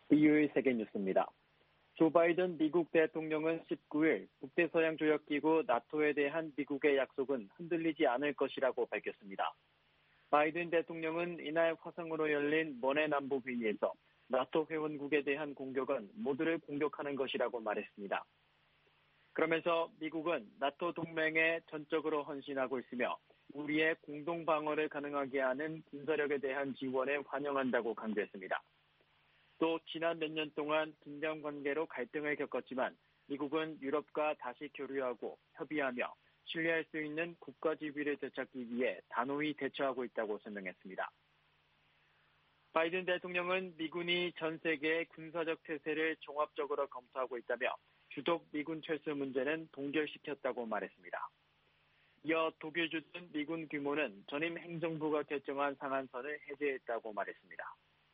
VOA 세계 뉴스입니다. 조 바이든 미국 대통령은 19일 북대서양조약기구 나토에 대한 미국의 약속은 흔들리지 않을 것이라고 밝혔습니다. 바이든 대통령은 이날 화상으로 열린 먼해 남북회의에서 나토 회원국에 대한 공격은 모두를 공격하는 것이라고 말했습니다. 그러면서 미국은 나토 동맹에 전적으로 헌신하고 있으며 우리의 공동 방어를 가능하게 하는 군사력에 대한 지원에 환영한다고 강조했습니다. 또 지난 몇 년 동안 긴장 관계로 갈등을 겪었지만 미국은 유럽과 다시 교류하고 협의하며 신뢰할 수 있는 국가 지위를 되찾기 위해 단호히 대처하고 있다고 설명했습니다. 바이든 대통령은 미군이 전 세계의 군사적 태세를 종합적으로 검토하고 있다며 주독 미군 철수 문제는 동결시켰다고 말했습니다. 이어 독일 주둔 미군 규모는 전임 행정부가 결정한 상한선을 해제했다고 말했습니다.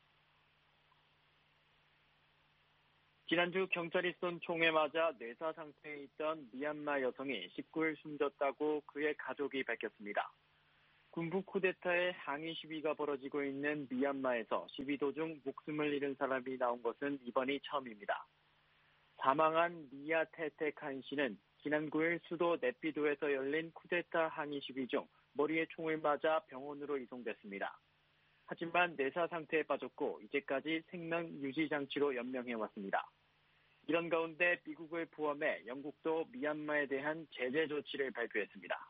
지난주 경찰이 쏜 총에 맞아 뇌사 상태에 있던 미얀마 여성이 19일 숨졌다고 그의 가족이 밝혔습니다. 군부 쿠데타의 항의 시위가 벌어지고 있는 미얀마에서 시위 도중 목숨을 잃은 사람이 나온 것은 이번이 처음입니다. 사망한 미야 테테칸 씨는 지난 9일 수도 네피도에서 열린 쿠데타 항의 시위 중 머리에 총을 맞아 병원으로 이송됐습니다. 하지만 뇌사 상태에 빠졌고 이제까지 생명 유지 장치로 연명해왔습니다. 이런 가운데 미국을 포함해 영국도 미얀마에 대한 제재 조치를 발표했습니다.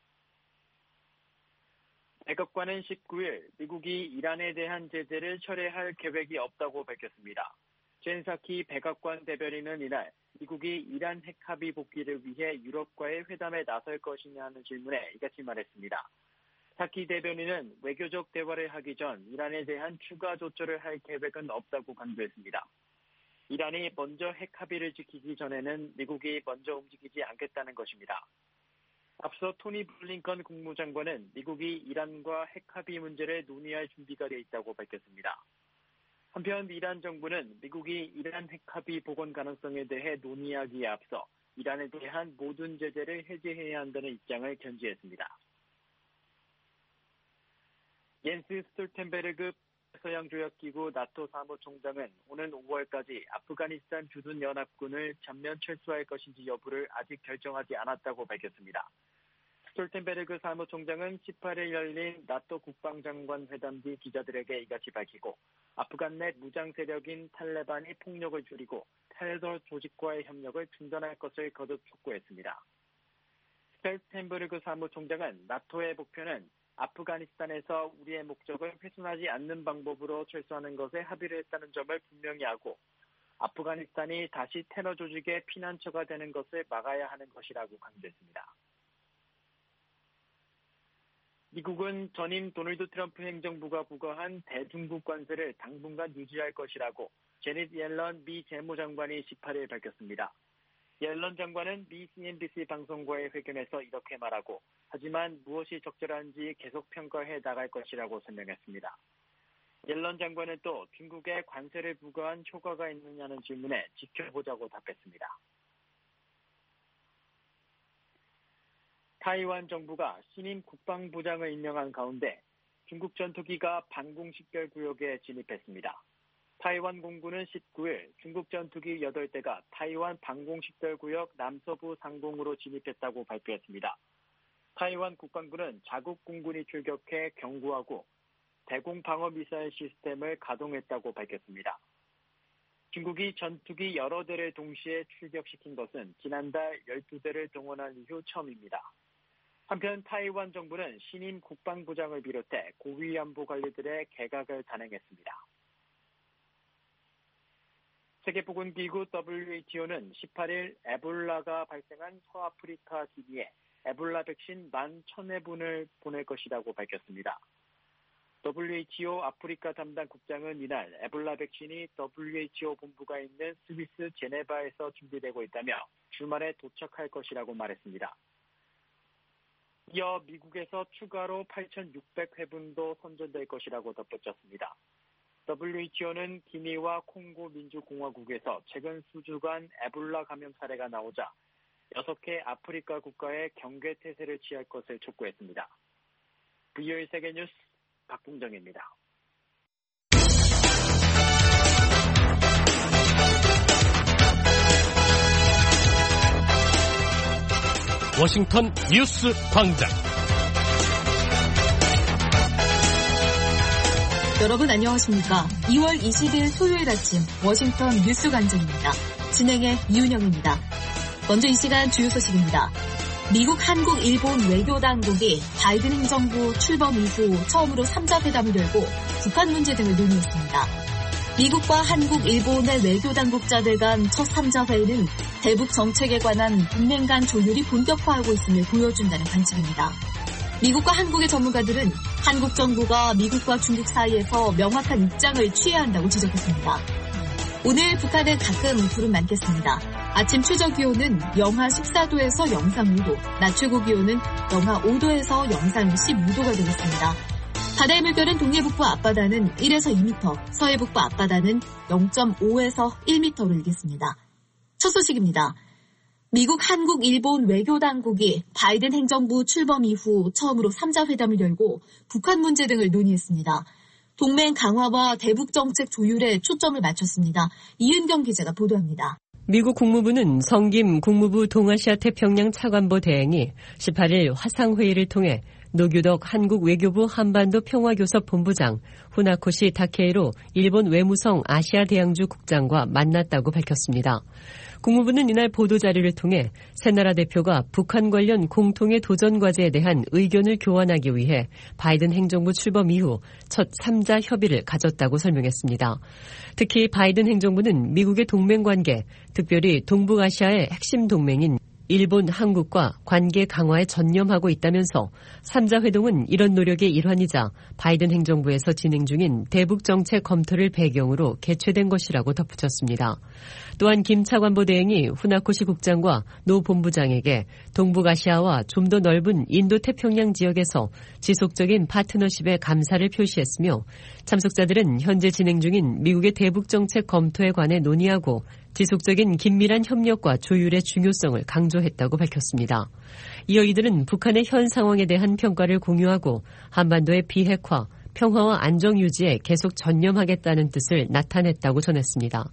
백악관은 19일 미국이 이란에 대한 제재를 철회할 계획이 없다고 밝혔습니다. 젠 사키 백악관 대변인은 이날 미국이 이란 핵 합의 복귀를 위해 유럽과의 회담에 나설 것이냐는 질문에 이같이 말했습니다. 사키 대변인은 외교적 대화를 하기 전 이란에 대한 추가 조처를 할 계획은 없다고 강조했습니다. 이란이 먼저 핵 합의를 지키기 전에는 미국이 먼저 움직이지 않겠다는 것입니다. 앞서 토니 블링컨 국무장관은 미국이 이란과 핵 합의 문제를 논의할 준비가 돼 있다고 밝혔습니다. 한편 이란 정부는 미국이 이란 핵 합의 복원 가능성에 대해 논의하기에 앞서 이란에 대한 모든 제재를 해제해야 한다는 입장을 견지했습니다. 옌스 스톨텐베르그 서양조약기구 나토 사무총장은 오는 5월까지 아프가니스탄 주둔 연합군을 전면 철수할 것인지 여부를 아직 결정하지 않았다고 밝혔습니다. 스톨텐베르그 사무총장은 18일 열린 나토 국방장관 회담 뒤 기자들에게 이같이 밝히고 아프간 내 무장 세력인 탈레반이 폭력을 줄이고 탈레반 조직과의 협력을 중단할 것을 거듭 촉구했습니다. 스톨텐베르그 사무총장은 나토의 목표는 아프가니스탄에서 우리의 목적을 훼손하지 않는 방법으로 철수하는 것에 합의를 했다는 점을 분명히 하고 아프가니스탄이 다시 테러 조직의 피난처가 되는 것을 막아야 하는 것이라고 강조했습니다. 미국은 전임 도널드 트럼프 행정부가 부과한 대중국 관세를 당분간 유지할 것이라고 제닛 옐런 미 재무장관이 18일 밝혔습니다. 옐런 장관은 미 CNBC 방송과의 회견에서 이렇게 말하고 하지만 무엇이 적절한지 계속 평가해 나갈 것이라고 설명했습니다. 옐런 장관은 또 중국에 관세를 부과한 효과가 있느냐는 질문에 지켜보자고 답했습니다. 타이완 정부가 신임 국방부장을 임명한 가운데 중국 전투기가 반공식별 구역에 진입했습니다. 타이완 공군은 19일 중국 전투기 8대가 타이완 반공식별 구역 남서부 상공으로 진입했다고 발표했습니다. 타이완 국방부는 자국 공군이 출격해 경고하고 대공 방어 미사일 시스템을 가동했다고 밝혔습니다. 중국이 전투기 여러 대를 동시에 출격시킨 것은 지난달 12대를 동원한 이후 처음입니다. 한편 타이완 정부는 신임 국방부장을 비롯해 고위 안보 관리들의 개각을 단행했습니다. 세계보건기구 WHO는 18일 에볼라가 발생한 서아프리카 기니에 에볼라 백신 11,000회분을 보낼 것이라고 밝혔습니다. WHO 아프리카 담당 국장은 이날 에볼라 백신이 WHO 본부가 있는 스위스 제네바에서 준비되고 있다며 주말에 도착할 것이라고 말했습니다. 이어 미국에서 추가로 8,600회분도 선전될 것이라고 덧붙였습니다. WHO는 기니와 콩고 민주공화국에서 최근 수주간 에볼라 감염 사례가 나오자 6개 아프리카 국가에 경계 태세를 취할 것을 촉구했습니다. VOA 세계뉴스 박봉정입니다. 워싱턴 뉴스 광장. 여러분 안녕하십니까? 2월 20일 토요일 아침 워싱턴 뉴스 광장입니다. 진행의 이윤영입니다. 먼저 이 시간 주요 소식입니다. 미국, 한국, 일본 외교 당국이 바이든 행정부 출범 이후 처음으로 3자 회담을 열고 북한 문제 등을 논의했습니다. 미국과 한국, 일본의 외교 당국자들 간 첫 3자 회의는 대북 정책에 관한 동맹 간 조율이 본격화하고 있음을 보여준다는 관측입니다. 미국과 한국의 전문가들은 한국 정부가 미국과 중국 사이에서 명확한 입장을 취해야 한다고 지적했습니다. 오늘 북한은 가끔 구름 많겠습니다. 아침 최저 기온은 영하 14도에서 영상 5도, 낮 최고 기온은 영하 5도에서 영상 15도가 되겠습니다. 바다의 물결은 동해북부 앞바다는 1에서 2m, 서해북부 앞바다는 0.5에서 1m로 일겠습니다. 첫 소식입니다. 미국, 한국, 일본 외교 당국이 바이든 행정부 출범 이후 처음으로 3자 회담을 열고 북한 문제 등을 논의했습니다. 동맹 강화와 대북 정책 조율에 초점을 맞췄습니다. 이은경 기자가 보도합니다. 미국 국무부는 성김 국무부 동아시아 태평양 차관보 대행이 18일 화상회의를 통해 노규덕 한국 외교부 한반도 평화교섭 본부장, 후나코시 다케이로 일본 외무성 아시아 대양주 국장과 만났다고 밝혔습니다. 국무부는 이날 보도자료를 통해 세 나라 대표가 북한 관련 공통의 도전 과제에 대한 의견을 교환하기 위해 바이든 행정부 출범 이후 첫 3자 협의를 가졌다고 설명했습니다. 특히 바이든 행정부는 미국의 동맹관계, 특별히 동북아시아의 핵심 동맹인 일본, 한국과 관계 강화에 전념하고 있다면서 3자 회동은 이런 노력의 일환이자 바이든 행정부에서 진행 중인 대북 정책 검토를 배경으로 개최된 것이라고 덧붙였습니다. 또한 김 차관보 대행이 후나코시 국장과 노 본부장에게 동북아시아와 좀 더 넓은 인도태평양 지역에서 지속적인 파트너십에 감사를 표시했으며 참석자들은 현재 진행 중인 미국의 대북 정책 검토에 관해 논의하고 지속적인 긴밀한 협력과 조율의 중요성을 강조했다고 밝혔습니다. 이어 이들은 북한의 현 상황에 대한 평가를 공유하고 한반도의 비핵화, 평화와 안정 유지에 계속 전념하겠다는 뜻을 나타냈다고 전했습니다.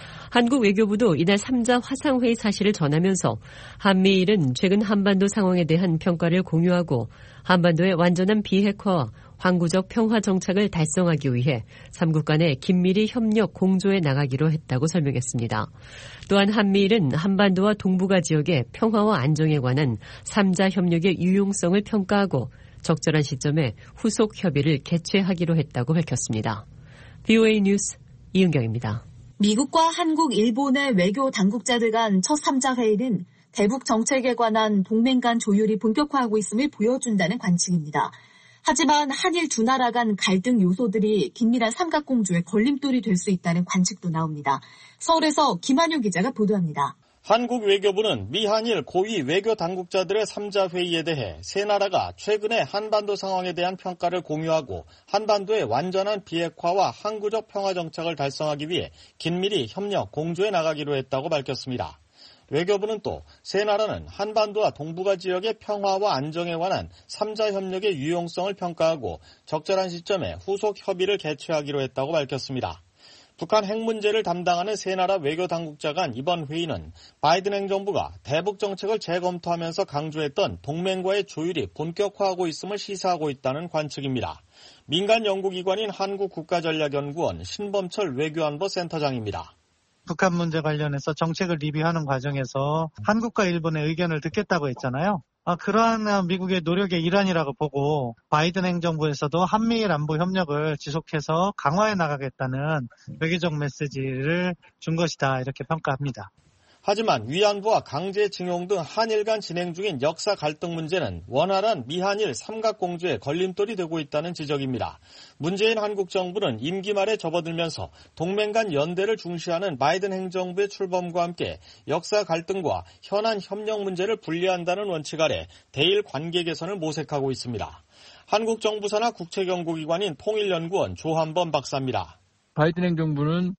한국 외교부도 이날 3자 화상회의 사실을 전하면서 한미일은 최근 한반도 상황에 대한 평가를 공유하고 한반도의 완전한 비핵화와 항구적 평화 정착을 달성하기 위해 3국 간의 긴밀히 협력 공조해 나가기로 했다고 설명했습니다. 또한 한미일은 한반도와 동북아 지역의 평화와 안정에 관한 3자 협력의 유용성을 평가하고 적절한 시점에 후속 협의를 개최하기로 했다고 밝혔습니다. VOA 뉴스 이은경입니다. 미국과 한국, 일본의 외교 당국자들 간 첫 3자 회의는 대북 정책에 관한 동맹 간 조율이 본격화하고 있음을 보여준다는 관측입니다. 하지만 한일 두 나라 간 갈등 요소들이 긴밀한 삼각공조의 걸림돌이 될 수 있다는 관측도 나옵니다. 서울에서 김한용 기자가 보도합니다. 한국 외교부는 미한일 고위 외교 당국자들의 3자 회의에 대해 세 나라가 최근의 한반도 상황에 대한 평가를 공유하고 한반도의 완전한 비핵화와 항구적 평화 정착을 달성하기 위해 긴밀히 협력 공조해 나가기로 했다고 밝혔습니다. 외교부는 또 세 나라는 한반도와 동북아 지역의 평화와 안정에 관한 3자 협력의 유용성을 평가하고 적절한 시점에 후속 협의를 개최하기로 했다고 밝혔습니다. 북한 핵 문제를 담당하는 세 나라 외교 당국자 간 이번 회의는 바이든 행정부가 대북 정책을 재검토하면서 강조했던 동맹과의 조율이 본격화하고 있음을 시사하고 있다는 관측입니다. 민간 연구기관인 한국국가전략연구원 신범철 외교안보 센터장입니다. 북한 문제 관련해서 정책을 리뷰하는 과정에서 한국과 일본의 의견을 듣겠다고 했잖아요. 그러한 미국의 노력의 일환이라고 보고 바이든 행정부에서도 한미일 안보 협력을 지속해서 강화해 나가겠다는 외교적 메시지를 준 것이다 이렇게 평가합니다. 하지만 위안부와 강제징용 등 한일 간 진행 중인 역사 갈등 문제는 원활한 미한일 삼각공조에 걸림돌이 되고 있다는 지적입니다. 문재인 한국 정부는 임기 말에 접어들면서 동맹 간 연대를 중시하는 바이든 행정부의 출범과 함께 역사 갈등과 현안 협력 문제를 분리한다는 원칙 아래 대일 관계 개선을 모색하고 있습니다. 한국 정부 산하 국책연구기관인 통일연구원 조한범 박사입니다. 바이든 행정부는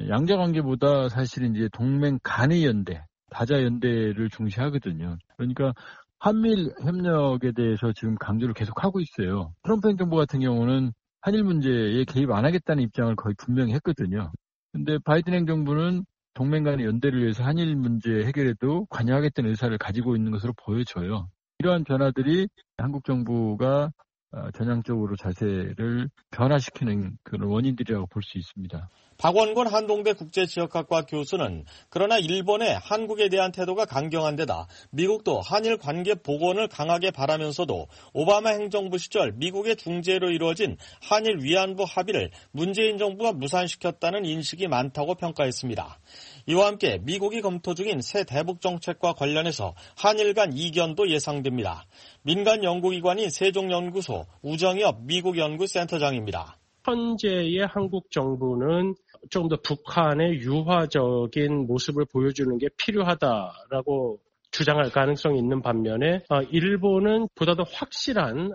양자관계보다 사실 이제 동맹 간의 연대, 다자 연대를 중시하거든요. 그러니까 한미일 협력에 대해서 지금 강조를 계속하고 있어요. 트럼프 행정부 같은 경우는 한일 문제에 개입 안 하겠다는 입장을 거의 분명히 했거든요. 근데 바이든 행정부는 동맹 간의 연대를 위해서 한일 문제 해결에도 관여하겠다는 의사를 가지고 있는 것으로 보여져요. 이러한 변화들이 한국 정부가 전향적으로 자세를 변화시키는 그런 원인들이라고 볼 수 있습니다. 박원곤 한동대 국제지역학과 교수는 그러나 일본의 한국에 대한 태도가 강경한 데다 미국도 한일 관계 복원을 강하게 바라면서도 오바마 행정부 시절 미국의 중재로 이루어진 한일 위안부 합의를 문재인 정부가 무산시켰다는 인식이 많다고 평가했습니다. 이와 함께 미국이 검토 중인 새 대북 정책과 관련해서 한일 간 이견도 예상됩니다. 민간 연구기관인 세종연구소 우정엽 미국연구센터장입니다. 현재의 한국 정부는 좀 더 북한의 유화적인 모습을 보여주는 게 필요하다라고 주장할 가능성이 있는 반면에 일본은 보다 더 확실한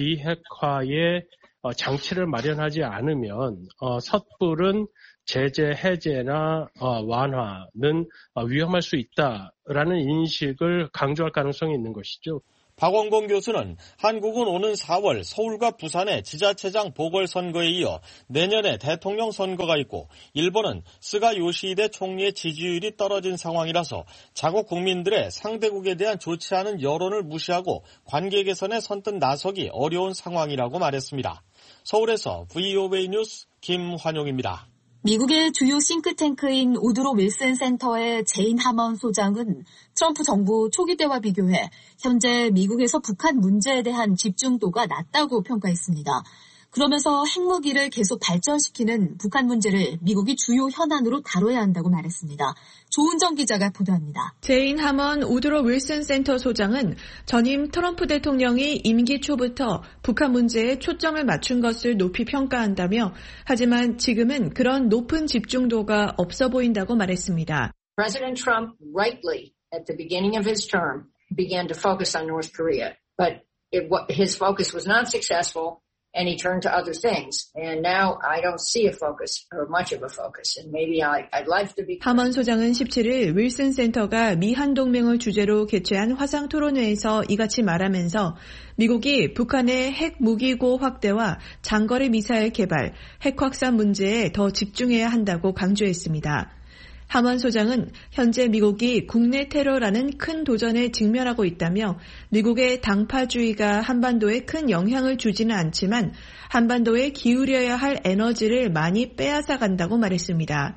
비핵화의 장치를 마련하지 않으면 섣부른 제재 해제나 완화는 위험할 수 있다라는 인식을 강조할 가능성이 있는 것이죠. 박원곤 교수는 한국은 오는 4월 서울과 부산의 지자체장 보궐선거에 이어 내년에 대통령 선거가 있고 일본은 스가 요시히데 총리의 지지율이 떨어진 상황이라서 자국 국민들의 상대국에 대한 좋지 않은 여론을 무시하고 관계 개선에 선뜻 나서기 어려운 상황이라고 말했습니다. 서울에서 VOA 뉴스 김환용입니다. 미국의 주요 싱크탱크인 우드로 윌슨 센터의 제인 하먼 소장은 트럼프 정부 초기 때와 비교해 현재 미국에서 북한 문제에 대한 집중도가 낮다고 평가했습니다. 그러면서 핵무기를 계속 발전시키는 북한 문제를 미국이 주요 현안으로 다뤄야 한다고 말했습니다. 조은정 기자가 보도합니다. 제인 하먼 우드로 윌슨 센터 소장은 전임 트럼프 대통령이 임기 초부터 북한 문제에 초점을 맞춘 것을 높이 평가한다며 하지만 지금은 그런 높은 집중도가 없어 보인다고 말했습니다. President Trump rightly at the beginning of his term began to focus on North Korea, but his focus was not successful. And he turned to other things. And now I don't see a focus or much of a focus. And maybe I'd like to be. 하먼 소장은 17일 윌슨 센터가 미한 동맹을 주제로 개최한 화상 토론회에서 이같이 말하면서 미국이 북한의 핵 무기고 확대와 장거리 미사일 개발, 핵 확산 문제에 더 집중해야 한다고 강조했습니다. 하먼 소장은 현재 미국이 국내 테러라는 큰 도전에 직면하고 있다며 미국의 당파주의가 한반도에 큰 영향을 주지는 않지만 한반도에 기울여야 할 에너지를 많이 빼앗아 간다고 말했습니다.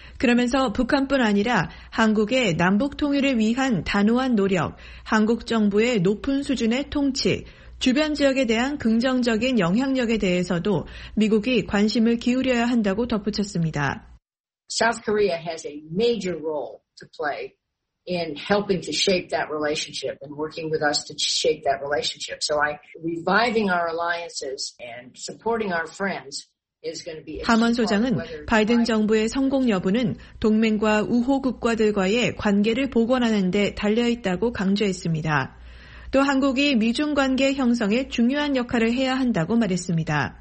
그러면서 북한뿐 아니라 한국의 남북 통일을 위한 단호한 노력, 한국 정부의 높은 수준의 통치, 주변 지역에 대한 긍정적인 영향력에 대해서도 미국이 관심을 기울여야 한다고 덧붙였습니다. South Korea has a major role to play in helping to shape that relationship and working with us to shape that relationship. So reviving our alliances and supporting our friends is going to be. 하먼 소장은 바이든 정부의 성공 여부는 동맹과 우호 국가들과의 관계를 복원하는 데 달려있다고 강조했습니다. 또 한국이 미중 관계 형성에 중요한 역할을 해야 한다고 말했습니다.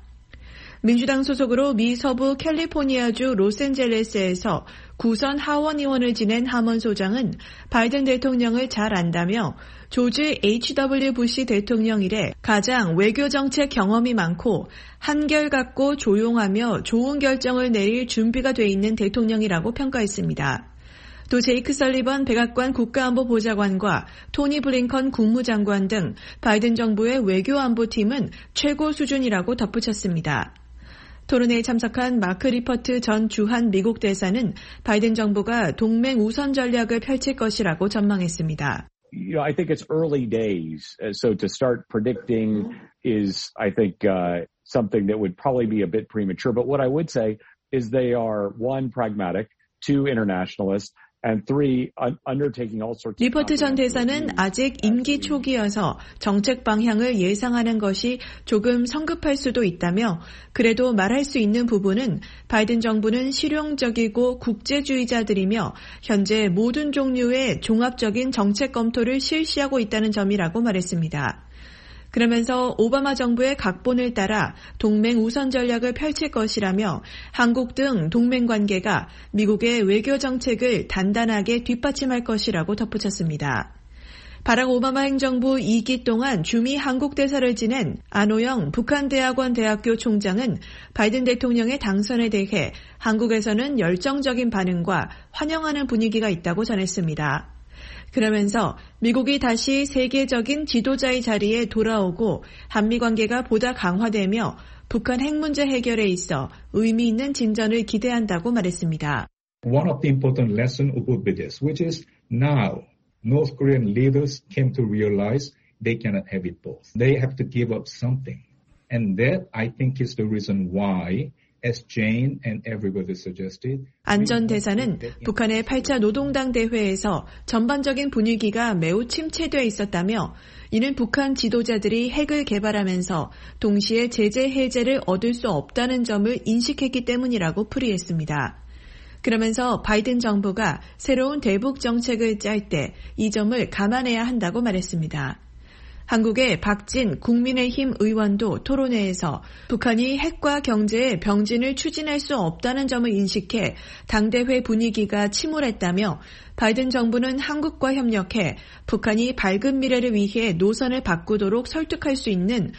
민주당 소속으로 미 서부 캘리포니아주 로스앤젤레스에서 구선 하원 의원을 지낸 하먼 소장은 바이든 대통령을 잘 안다며 조지 H.W. 부시 대통령 이래 가장 외교정책 경험이 많고 한결같고 조용하며 좋은 결정을 내릴 준비가 돼 있는 대통령이라고 평가했습니다. 또 제이크 설리번 백악관 국가안보보좌관과 토니 블링컨 국무장관 등 바이든 정부의 외교안보팀은 최고 수준이라고 덧붙였습니다. 토론회에 참석한 마크 리퍼트 전 주한 미국 대사는 바이든 정부가 동맹 우선 전략을 펼칠 것이라고 전망했습니다. I think it's early days, so to start predicting is, I think, something that would probably be a bit premature. But what I would say is they are, one, pragmatic, two, internationalist, and three, undertaking all sorts of. 리퍼트 전 대사는 아직 임기 초기여서 정책 방향을 예상하는 것이 조금 성급할 수도 있다며 그래도 말할 수 있는 부분은 바이든 정부는 실용적이고 국제주의자들이며 현재 모든 종류의 종합적인 정책 검토를 실시하고 있다는 점이라고 말했습니다. 그러면서 오바마 정부의 각본을 따라 동맹 우선 전략을 펼칠 것이라며 한국 등 동맹 관계가 미국의 외교 정책을 단단하게 뒷받침할 것이라고 덧붙였습니다. 바락 오바마 행정부 2기 동안 주미 한국 대사를 지낸 안호영 북한대학원 대학교 총장은 바이든 대통령의 당선에 대해 한국에서는 열정적인 반응과 환영하는 분위기가 있다고 전했습니다. 그러면서 미국이 다시 세계적인 지도자의 자리에 돌아오고 한미 관계가 보다 강화되며 북한 핵 문제 해결에 있어 의미 있는 진전을 기대한다고 말했습니다. One of the important lessons would be this, which is now North Korean leaders came to realize they cannot have it both. They have to give up something. And that, I think, is the reason why, as Jane and everybody suggested, 안전 대사는 북한의 8차 노동당 대회에서 전반적인 분위기가 매우 침체되어 있었다며 이는 북한 지도자들이 핵을 개발하면서 동시에 제재 해제를 얻을 수 없다는 점을 인식했기 때문이라고 풀이했습니다. 그러면서 바이든 정부가 새로운 대북 정책을 짤 때 이 점을 감안해야 한다고 말했습니다. 한국의 박진 국민의힘 의원도 토론회에서 북한이 핵과 경제의 병진을 추진할 수 없다는 점을 인식해 당대회 분위기가 침울했다며 바이든 정부는 한국과 협력해 북한이 밝은 미래를 위해 노선을 바꾸도록 설득할 수 있는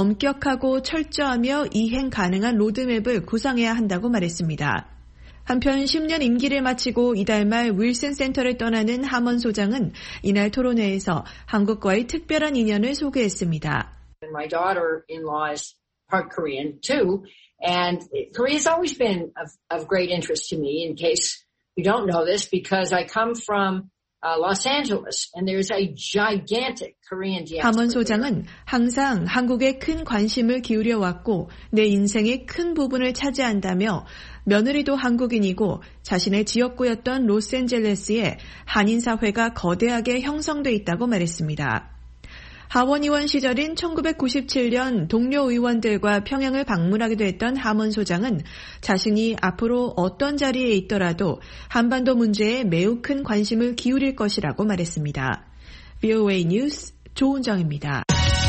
엄격하고 철저하며 이행 가능한 로드맵을 구상해야 한다고 말했습니다. 한편 10년 임기를 마치고 이달 말 윌슨 센터를 떠나는 하먼 소장은 이날 토론회에서 한국과의 특별한 인연을 소개했습니다. My daughter-in-law is part Korean too, and Korea's always been of great interest to me. In case you don't know this, because I come from Los Angeles, and there's a gigantic Korean diaspora. 하먼 소장은 항상 한국에 큰 관심을 기울여 왔고 내 인생의 큰 부분을 차지한다며 며느리도 한국인이고 자신의 지역구였던 로스앤젤레스에 한인 사회가 거대하게 형성돼 있다고 말했습니다. 하원 의원 시절인 1997년 동료 의원들과 평양을 방문하기도 했던 하먼 소장은 자신이 앞으로 어떤 자리에 있더라도 한반도 문제에 매우 큰 관심을 기울일 것이라고 말했습니다. VOA 뉴스 조은정입니다.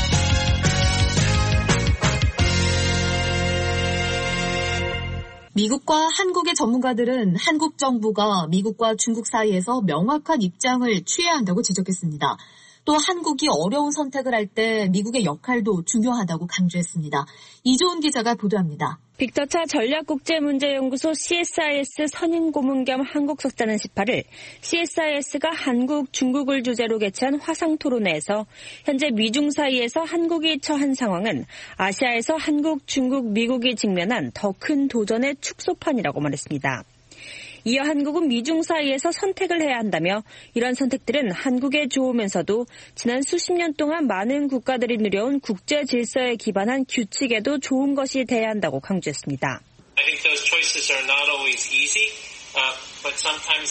미국과 한국의 전문가들은 한국 정부가 미국과 중국 사이에서 명확한 입장을 취해야 한다고 지적했습니다. 또 한국이 어려운 선택을 할 때 미국의 역할도 중요하다고 강조했습니다. 이조은 기자가 보도합니다. 빅터차 전략국제문제연구소 CSIS 선임 고문 겸 한국 석자는 18일 CSIS가 한국, 중국을 주제로 개최한 화상토론회에서 현재 미중 사이에서 한국이 처한 상황은 아시아에서 한국, 중국, 미국이 직면한 더 큰 도전의 축소판이라고 말했습니다. 이어 한국은 미중 사이에서 선택을 해야 한다며 이런 선택들은 한국에 좋으면서도 지난 수십 년 동안 많은 국가들이 누려온 국제 질서에 기반한 규칙에도 좋은 것이 돼야 한다고 강조했습니다. I think those choices are not always easy, but sometimes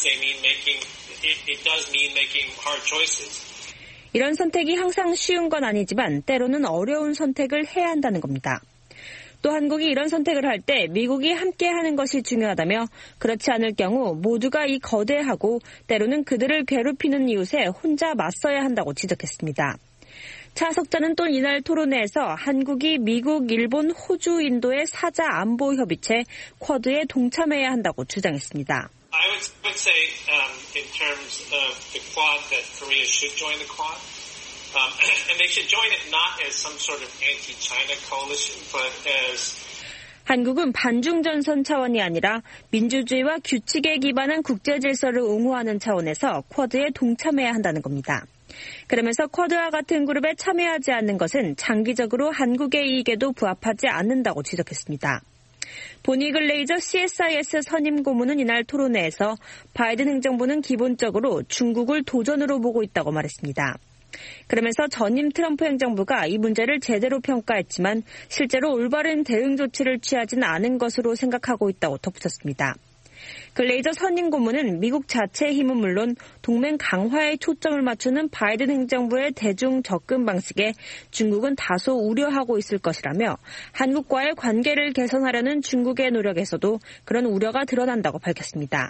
it does mean making hard choices. 이런 선택이 항상 쉬운 건 아니지만 때로는 어려운 선택을 해야 한다는 겁니다. 또 한국이 이런 선택을 할 때 미국이 함께하는 것이 중요하다며 그렇지 않을 경우 모두가 이 거대하고 때로는 그들을 괴롭히는 이웃에 혼자 맞서야 한다고 지적했습니다. 차 석자는 또 이날 토론회에서 한국이 미국, 일본, 호주, 인도의 사자 안보 협의체 쿼드에 동참해야 한다고 주장했습니다. I would say in terms of the Quad that Korea should join the Quad. And they should join it not as some sort of anti-China coalition, but as 한국은 반중전선 차원이 아니라 민주주의와 규칙에 기반한 국제 질서를 옹호하는 차원에서 쿼드에 동참해야 한다는 겁니다. 그러면서 쿼드와 같은 그룹에 참여하지 않는 것은 장기적으로 한국의 이익에도 부합하지 않는다고 지적했습니다. 보니 글레이저 CSIS 선임 고문은 이날 토론회에서 바이든 행정부는 기본적으로 중국을 도전으로 보고 있다고 말했습니다. 그러면서 전임 트럼프 행정부가 이 문제를 제대로 평가했지만 실제로 올바른 대응 조치를 취하진 않은 것으로 생각하고 있다고 덧붙였습니다. 글레이저 선임 고문은 미국 자체의 힘은 물론 동맹 강화에 초점을 맞추는 바이든 행정부의 대중 접근 방식에 중국은 다소 우려하고 있을 것이라며 한국과의 관계를 개선하려는 중국의 노력에서도 그런 우려가 드러난다고 밝혔습니다.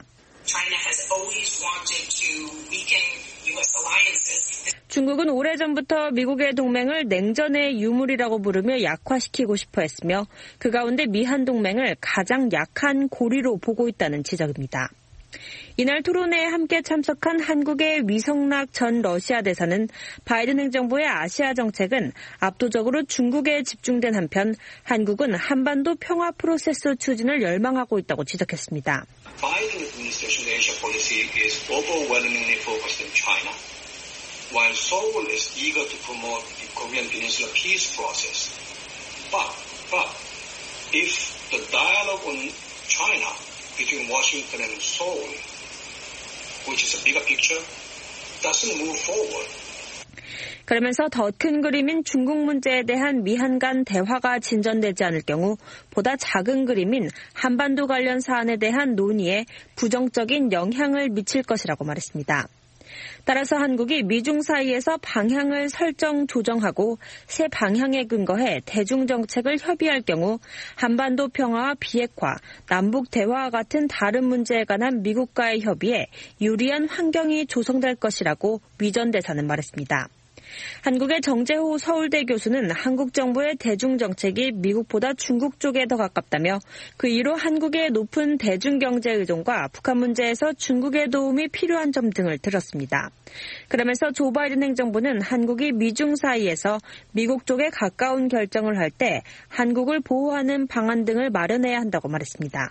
중국은 오래전부터 미국의 동맹을 냉전의 유물이라고 부르며 약화시키고 싶어 했으며 그 가운데 미한 동맹을 가장 약한 고리로 보고 있다는 지적입니다. 이날 토론회에 함께 참석한 한국의 위성락 전 러시아 대사는 바이든 행정부의 아시아 정책은 압도적으로 중국에 집중된 한편 한국은 한반도 평화 프로세스 추진을 열망하고 있다고 지적했습니다. Biden administration Asia policy is overwhelmingly focused on China, while Seoul is eager to promote the Korean Peninsula peace process. But if the dialogue on China between Washington and Seoul, which is a bigger picture, doesn't move forward. 그러면서 더 큰 그림인 중국 문제에 대한 미한 간 대화가 진전되지 않을 경우 보다 작은 그림인 한반도 관련 사안에 대한 논의에 부정적인 영향을 미칠 것이라고 말했습니다. 따라서 한국이 미중 사이에서 방향을 조정하고 새 방향에 근거해 대중정책을 협의할 경우 한반도 평화와 비핵화, 남북 대화와 같은 다른 문제에 관한 미국과의 협의에 유리한 환경이 조성될 것이라고 위 전 대사는 말했습니다. 한국의 정재호 서울대 교수는 한국 정부의 대중정책이 미국보다 중국 쪽에 더 가깝다며 그 이유로 한국의 높은 대중경제 의존과 북한 문제에서 중국의 도움이 필요한 점 등을 들었습니다. 그러면서 조 바이든 행정부는 한국이 미중 사이에서 미국 쪽에 가까운 결정을 할 때 한국을 보호하는 방안 등을 마련해야 한다고 말했습니다.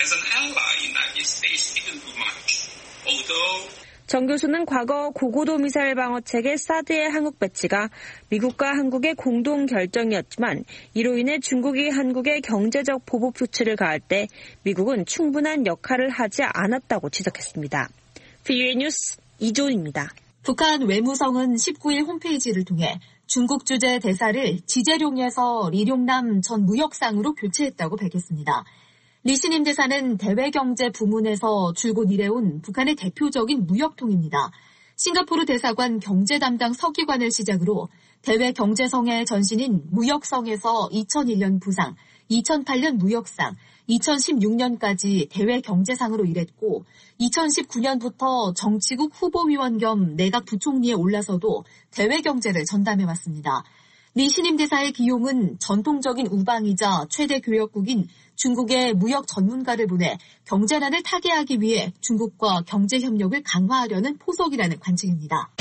정 교수는 과거 고고도 미사일 방어 체계 사드의 한국 배치가 미국과 한국의 공동 결정이었지만 이로 인해 중국이 한국의 경제적 보복 조치를 가할 때 미국은 충분한 역할을 하지 않았다고 지적했습니다. VOA 뉴스 이조은입니다. 북한 외무성은 19일 홈페이지를 통해 중국 주재 대사를 지재룡에서 리룡남 전 무역상으로 교체했다고 밝혔습니다. 리 신임 대사는 대외경제 부문에서 줄곧 일해온 북한의 대표적인 무역통입니다. 싱가포르 대사관 경제 담당 서기관을 시작으로 대외경제성의 전신인 무역성에서 2001년 부상, 2008년 무역상, 2016년까지 대외경제상으로 일했고 2019년부터 정치국 후보위원 겸 내각 부총리에 올라서도 대외경제를 전담해왔습니다. 리 신임 대사의 기용은 전통적인 우방이자 최대 교역국인 중국의 무역 전문가를 보내 경제난을 타개하기 위해 중국과 경제협력을 강화하려는 포석이라는 관측입니다.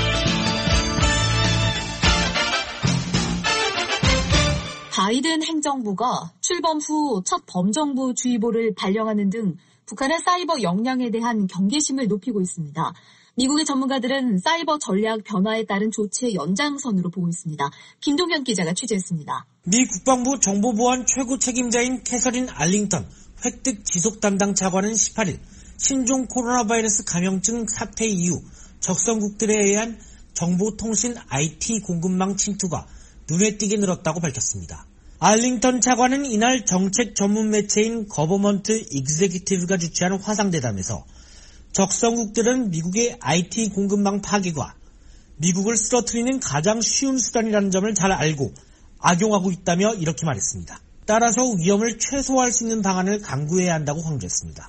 바이든 행정부가 출범 후 첫 범정부주의보를 발령하는 등 북한의 사이버 역량에 대한 경계심을 높이고 있습니다. 미국의 전문가들은 사이버 전략 변화에 따른 조치의 연장선으로 보고 있습니다. 김동현 기자가 취재했습니다. 미 국방부 정보보안 최고 책임자인 캐서린 알링턴 획득 지속 담당 차관은 18일 신종 코로나 바이러스 감염증 사태 이후 적성국들에 의한 정보통신 IT 공급망 침투가 눈에 띄게 늘었다고 밝혔습니다. 알링턴 차관은 이날 정책 전문 매체인 거버먼트 익제큐티브가 주최한 화상대담에서 적성국들은 미국의 IT 공급망 파괴가 미국을 쓰러뜨리는 가장 쉬운 수단이라는 점을 잘 알고 악용하고 있다며 이렇게 말했습니다. 따라서 위험을 최소화할 수 있는 방안을 강구해야 한다고 강조했습니다.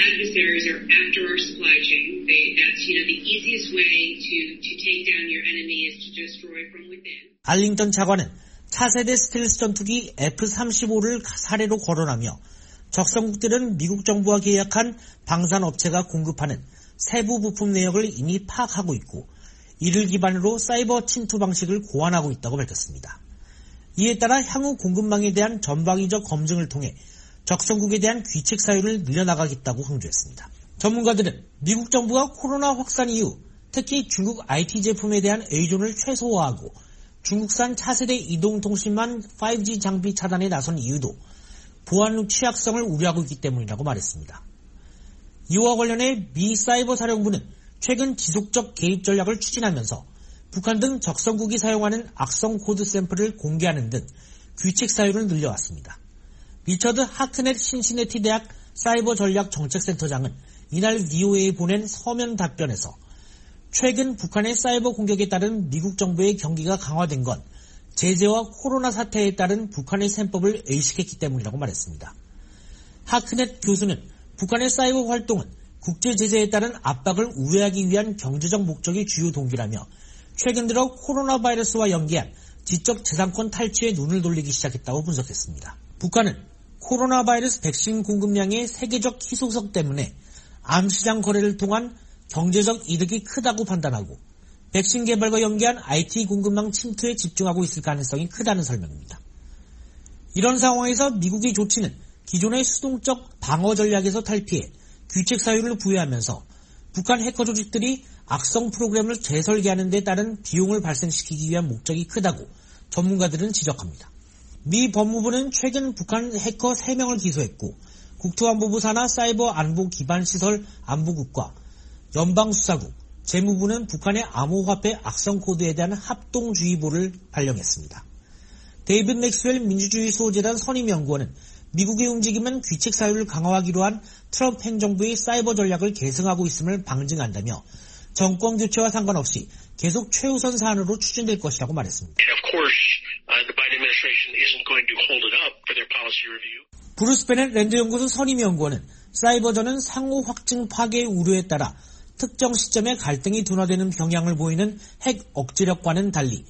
알링턴 차관은 차세대 스텔스 전투기 F-35를 사례로 거론하며 적성국들은 미국 정부와 계약한 방산업체가 공급하는 세부 부품 내역을 이미 파악하고 있고 이를 기반으로 사이버 침투 방식을 고안하고 있다고 밝혔습니다. 이에 따라 향후 공급망에 대한 전방위적 검증을 통해 적성국에 대한 귀책 사유를 늘려나가겠다고 강조했습니다. 전문가들은 미국 정부가 코로나 확산 이후 특히 중국 IT 제품에 대한 의존을 최소화하고 중국산 차세대 이동통신망 5G 장비 차단에 나선 이유도 보안 취약성을 우려하고 있기 때문이라고 말했습니다. 이와 관련해 미 사이버 사령부는 최근 지속적 개입 전략을 추진하면서 북한 등 적성국이 사용하는 악성 코드 샘플을 공개하는 등 귀책 사유를 늘려왔습니다. 리처드 하크넷 신시내티 대학 사이버 전략 정책센터장은 이날 VOA에 보낸 서면 답변에서 최근 북한의 사이버 공격에 따른 미국 정부의 경기가 강화된 건 제재와 코로나 사태에 따른 북한의 셈법을 의식했기 때문이라고 말했습니다. 하크넷 교수는 북한의 사이버 활동은 국제 제재에 따른 압박을 우회하기 위한 경제적 목적이 주요 동기라며 최근 들어 코로나 바이러스와 연계한 지적 재산권 탈취에 눈을 돌리기 시작했다고 분석했습니다. 북한은 코로나 바이러스 백신 공급량의 세계적 희소성 때문에 암시장 거래를 통한 경제적 이득이 크다고 판단하고 백신 개발과 연계한 IT 공급망 침투에 집중하고 있을 가능성이 크다는 설명입니다. 이런 상황에서 미국의 조치는 기존의 수동적 방어 전략에서 탈피해 규칙 사유를 부여하면서 북한 해커 조직들이 악성 프로그램을 재설계하는 데 따른 비용을 발생시키기 위한 목적이 크다고 전문가들은 지적합니다. 미 법무부는 최근 북한 해커 3명을 기소했고 국토안보부 산하 사이버 안보 기반 시설 안보국과 연방수사국, 재무부는 북한의 암호화폐 악성 코드에 대한 합동주의보를 발령했습니다. 데이빗 맥스웰 민주주의 수호재단 선임연구원은 미국의 움직임은 규칙 사유를 강화하기로 한 트럼프 행정부의 사이버 전략을 계승하고 있음을 방증한다며 정권 교체와 상관없이 계속 최우선 사안으로 추진될 것이라고 말했습니다. 브루스 베넷 랜드 연구소 선임연구원은 사이버전은 상호 확증 파괴의 우려에 따라 특정 시점에 갈등이 둔화되는 경향을 보이는 핵 억지력과는 달리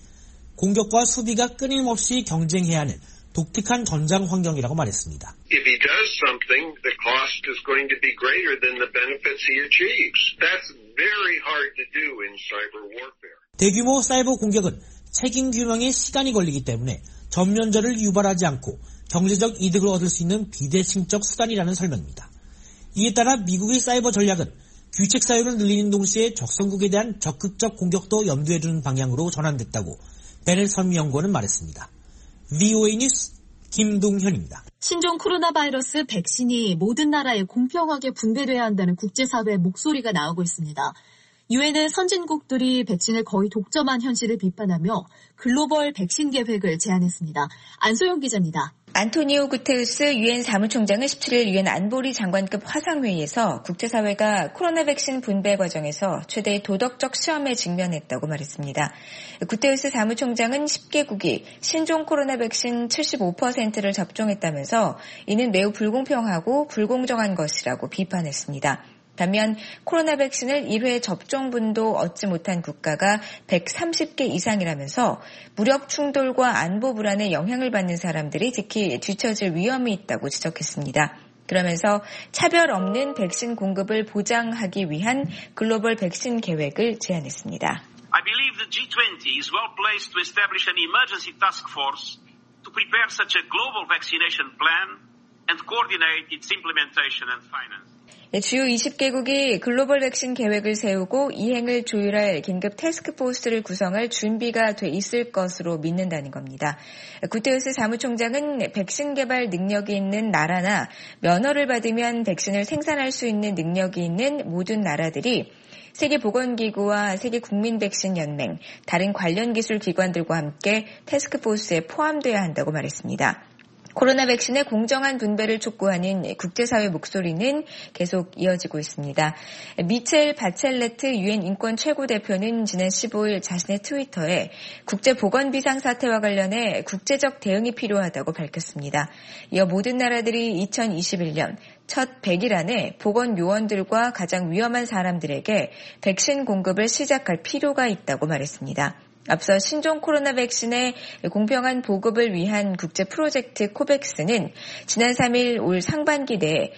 공격과 수비가 끊임없이 경쟁해야 하는 독특한 전장 환경이라고 말했습니다. If he does something, the cost is going to be greater than the benefits he achieves. That's very hard to do in cyber warfare. 대규모 사이버 공격은 책임 규명에 시간이 걸리기 때문에 전면전을 유발하지 않고 경제적 이득을 얻을 수 있는 비대칭적 수단이라는 설명입니다. 이에 따라 미국의 사이버 전략은 규칙 사유를 늘리는 동시에 적성국에 대한 적극적 공격도 염두에 두는 방향으로 전환됐다고 베넷 선임연구원은 말했습니다. VOA 뉴스 김동현입니다. 신종 코로나 바이러스 백신이 모든 나라에 공평하게 분배돼야 한다는 국제사회의 목소리가 나오고 있습니다. 유엔은 선진국들이 백신을 거의 독점한 현실을 비판하며 글로벌 백신 계획을 제안했습니다. 안소영 기자입니다. 안토니오 구테우스 유엔 사무총장은 17일 유엔 안보리 장관급 화상회의에서 국제사회가 코로나 백신 분배 과정에서 최대의 도덕적 시험에 직면했다고 말했습니다. 구테우스 사무총장은 10개국이 신종 코로나 백신 75%를 접종했다면서 이는 매우 불공평하고 불공정한 것이라고 비판했습니다. 반면 코로나 백신을 1회 접종분도 얻지 못한 국가가 130개 이상이라면서 무력 충돌과 안보 불안에 영향을 받는 사람들이 특히 뒤처질 위험이 있다고 지적했습니다. 그러면서 차별 없는 백신 공급을 보장하기 위한 글로벌 백신 계획을 제안했습니다. I believe the G20 is well placed to establish an emergency task force to prepare such a global vaccination plan and coordinate its implementation and finance. 주요 20개국이 글로벌 백신 계획을 세우고 이행을 조율할 긴급 태스크포스를 구성할 준비가 돼 있을 것으로 믿는다는 겁니다. 구테우스 사무총장은 백신 개발 능력이 있는 나라나 면허를 받으면 백신을 생산할 수 있는 능력이 있는 모든 나라들이 세계보건기구와 세계국민백신연맹, 다른 관련 기술 기관들과 함께 태스크포스에 포함돼야 한다고 말했습니다. 코로나 백신의 공정한 분배를 촉구하는 국제사회 목소리는 계속 이어지고 있습니다. 미첼 바첼레트 유엔 인권 최고대표는 지난 15일 자신의 트위터에 국제보건비상사태와 관련해 국제적 대응이 필요하다고 밝혔습니다. 이어 모든 나라들이 2021년 첫 100일 안에 보건요원들과 가장 위험한 사람들에게 백신 공급을 시작할 필요가 있다고 말했습니다. 앞서 신종 코로나 백신의 공평한 보급을 위한 국제 프로젝트 코백스는 지난 3일 올 상반기 내에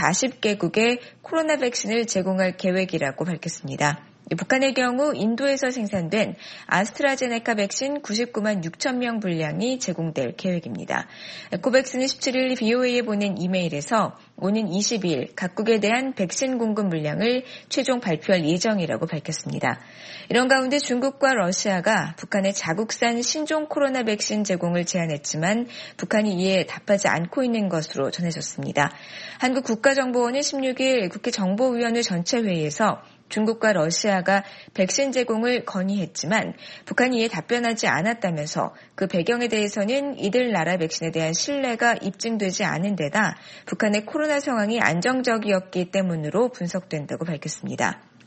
140개국에 코로나 백신을 제공할 계획이라고 밝혔습니다. 북한의 경우 인도에서 생산된 아스트라제네카 백신 99만 6천 명 분량이 제공될 계획입니다. 코백스는 17일 BOA에 보낸 이메일에서 오는 22일 각국에 대한 백신 공급 물량을 최종 발표할 예정이라고 밝혔습니다. 이런 가운데 중국과 러시아가 북한의 자국산 신종 코로나 백신 제공을 제안했지만 북한이 이에 답하지 않고 있는 것으로 전해졌습니다. 한국 국가정보원은 16일 국회 정보위원회 전체 회의에서 중국과 러시아가 백신 제공을 건의했지만 북한이 이에 답변하지 않았다면서 그 배경에 대해서는 이들 나라 백신에 대한 신뢰가 입증되지 않은 데다 북한의 코로나 상황이 안정적이었기 때문으로 분석된다고 밝혔습니다.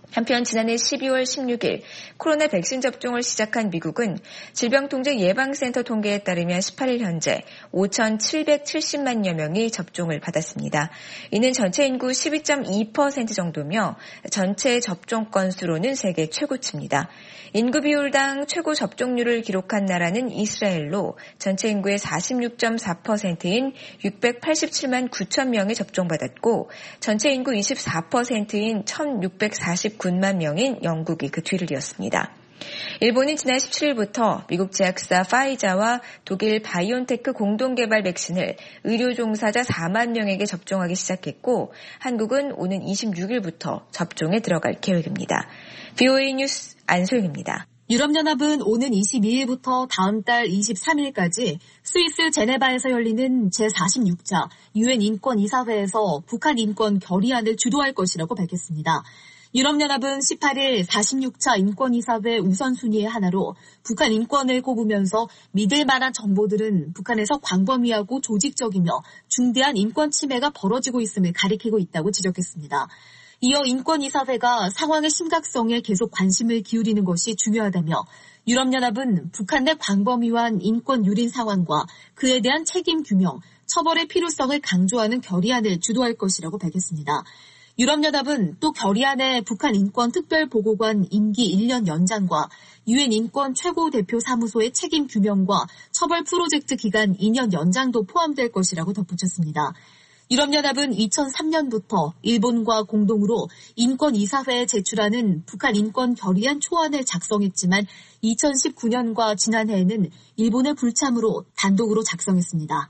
한편 지난해 12월 16일 코로나 백신 접종을 시작한 미국은 질병통제예방센터 통계에 따르면 18일 현재 5,770만여 명이 접종을 받았습니다. 이는 전체 인구 12.2% 정도며 전체 접종 건수로는 세계 최고치입니다. 인구 비율당 최고 접종률을 기록한 나라는 이스라엘로 전체 인구의 46.4%인 687만 9천 명이 접종받았고 전체 인구 24%인 1,649만 명인 영국이 그 뒤를 이었습니다. 일본은 지난 17일부터 미국 제약사 파이자와 독일 바이온테크 공동개발 백신을 의료 종사자 4만 명에게 접종하기 시작했고 한국은 오는 26일부터 접종에 들어갈 계획입니다. VOA 뉴스 안소영입니다. 유럽연합은 오는 22일부터 다음 달 23일까지 스위스 제네바에서 열리는 제46차 UN 인권이사회에서 북한 인권 결의안을 주도할 것이라고 밝혔습니다. 유럽연합은 18일 46차 인권이사회 우선순위의 하나로 북한 인권을 꼽으면서 믿을 만한 정보들은 북한에서 광범위하고 조직적이며 중대한 인권 침해가 벌어지고 있음을 가리키고 있다고 지적했습니다. 이어 인권이사회가 상황의 심각성에 계속 관심을 기울이는 것이 중요하다며 유럽연합은 북한 내 광범위한 인권 유린 상황과 그에 대한 책임 규명, 처벌의 필요성을 강조하는 결의안을 주도할 것이라고 밝혔습니다. 유럽연합은 또 결의안에 북한 인권 특별보고관 임기 1년 연장과 UN 인권 최고대표 사무소의 책임 규명과 처벌 프로젝트 기간 2년 연장도 포함될 것이라고 덧붙였습니다. 유럽연합은 2003년부터 일본과 공동으로 인권이사회에 제출하는 북한 인권 결의안 초안을 작성했지만 2019년과 지난해에는 일본의 불참으로 단독으로 작성했습니다.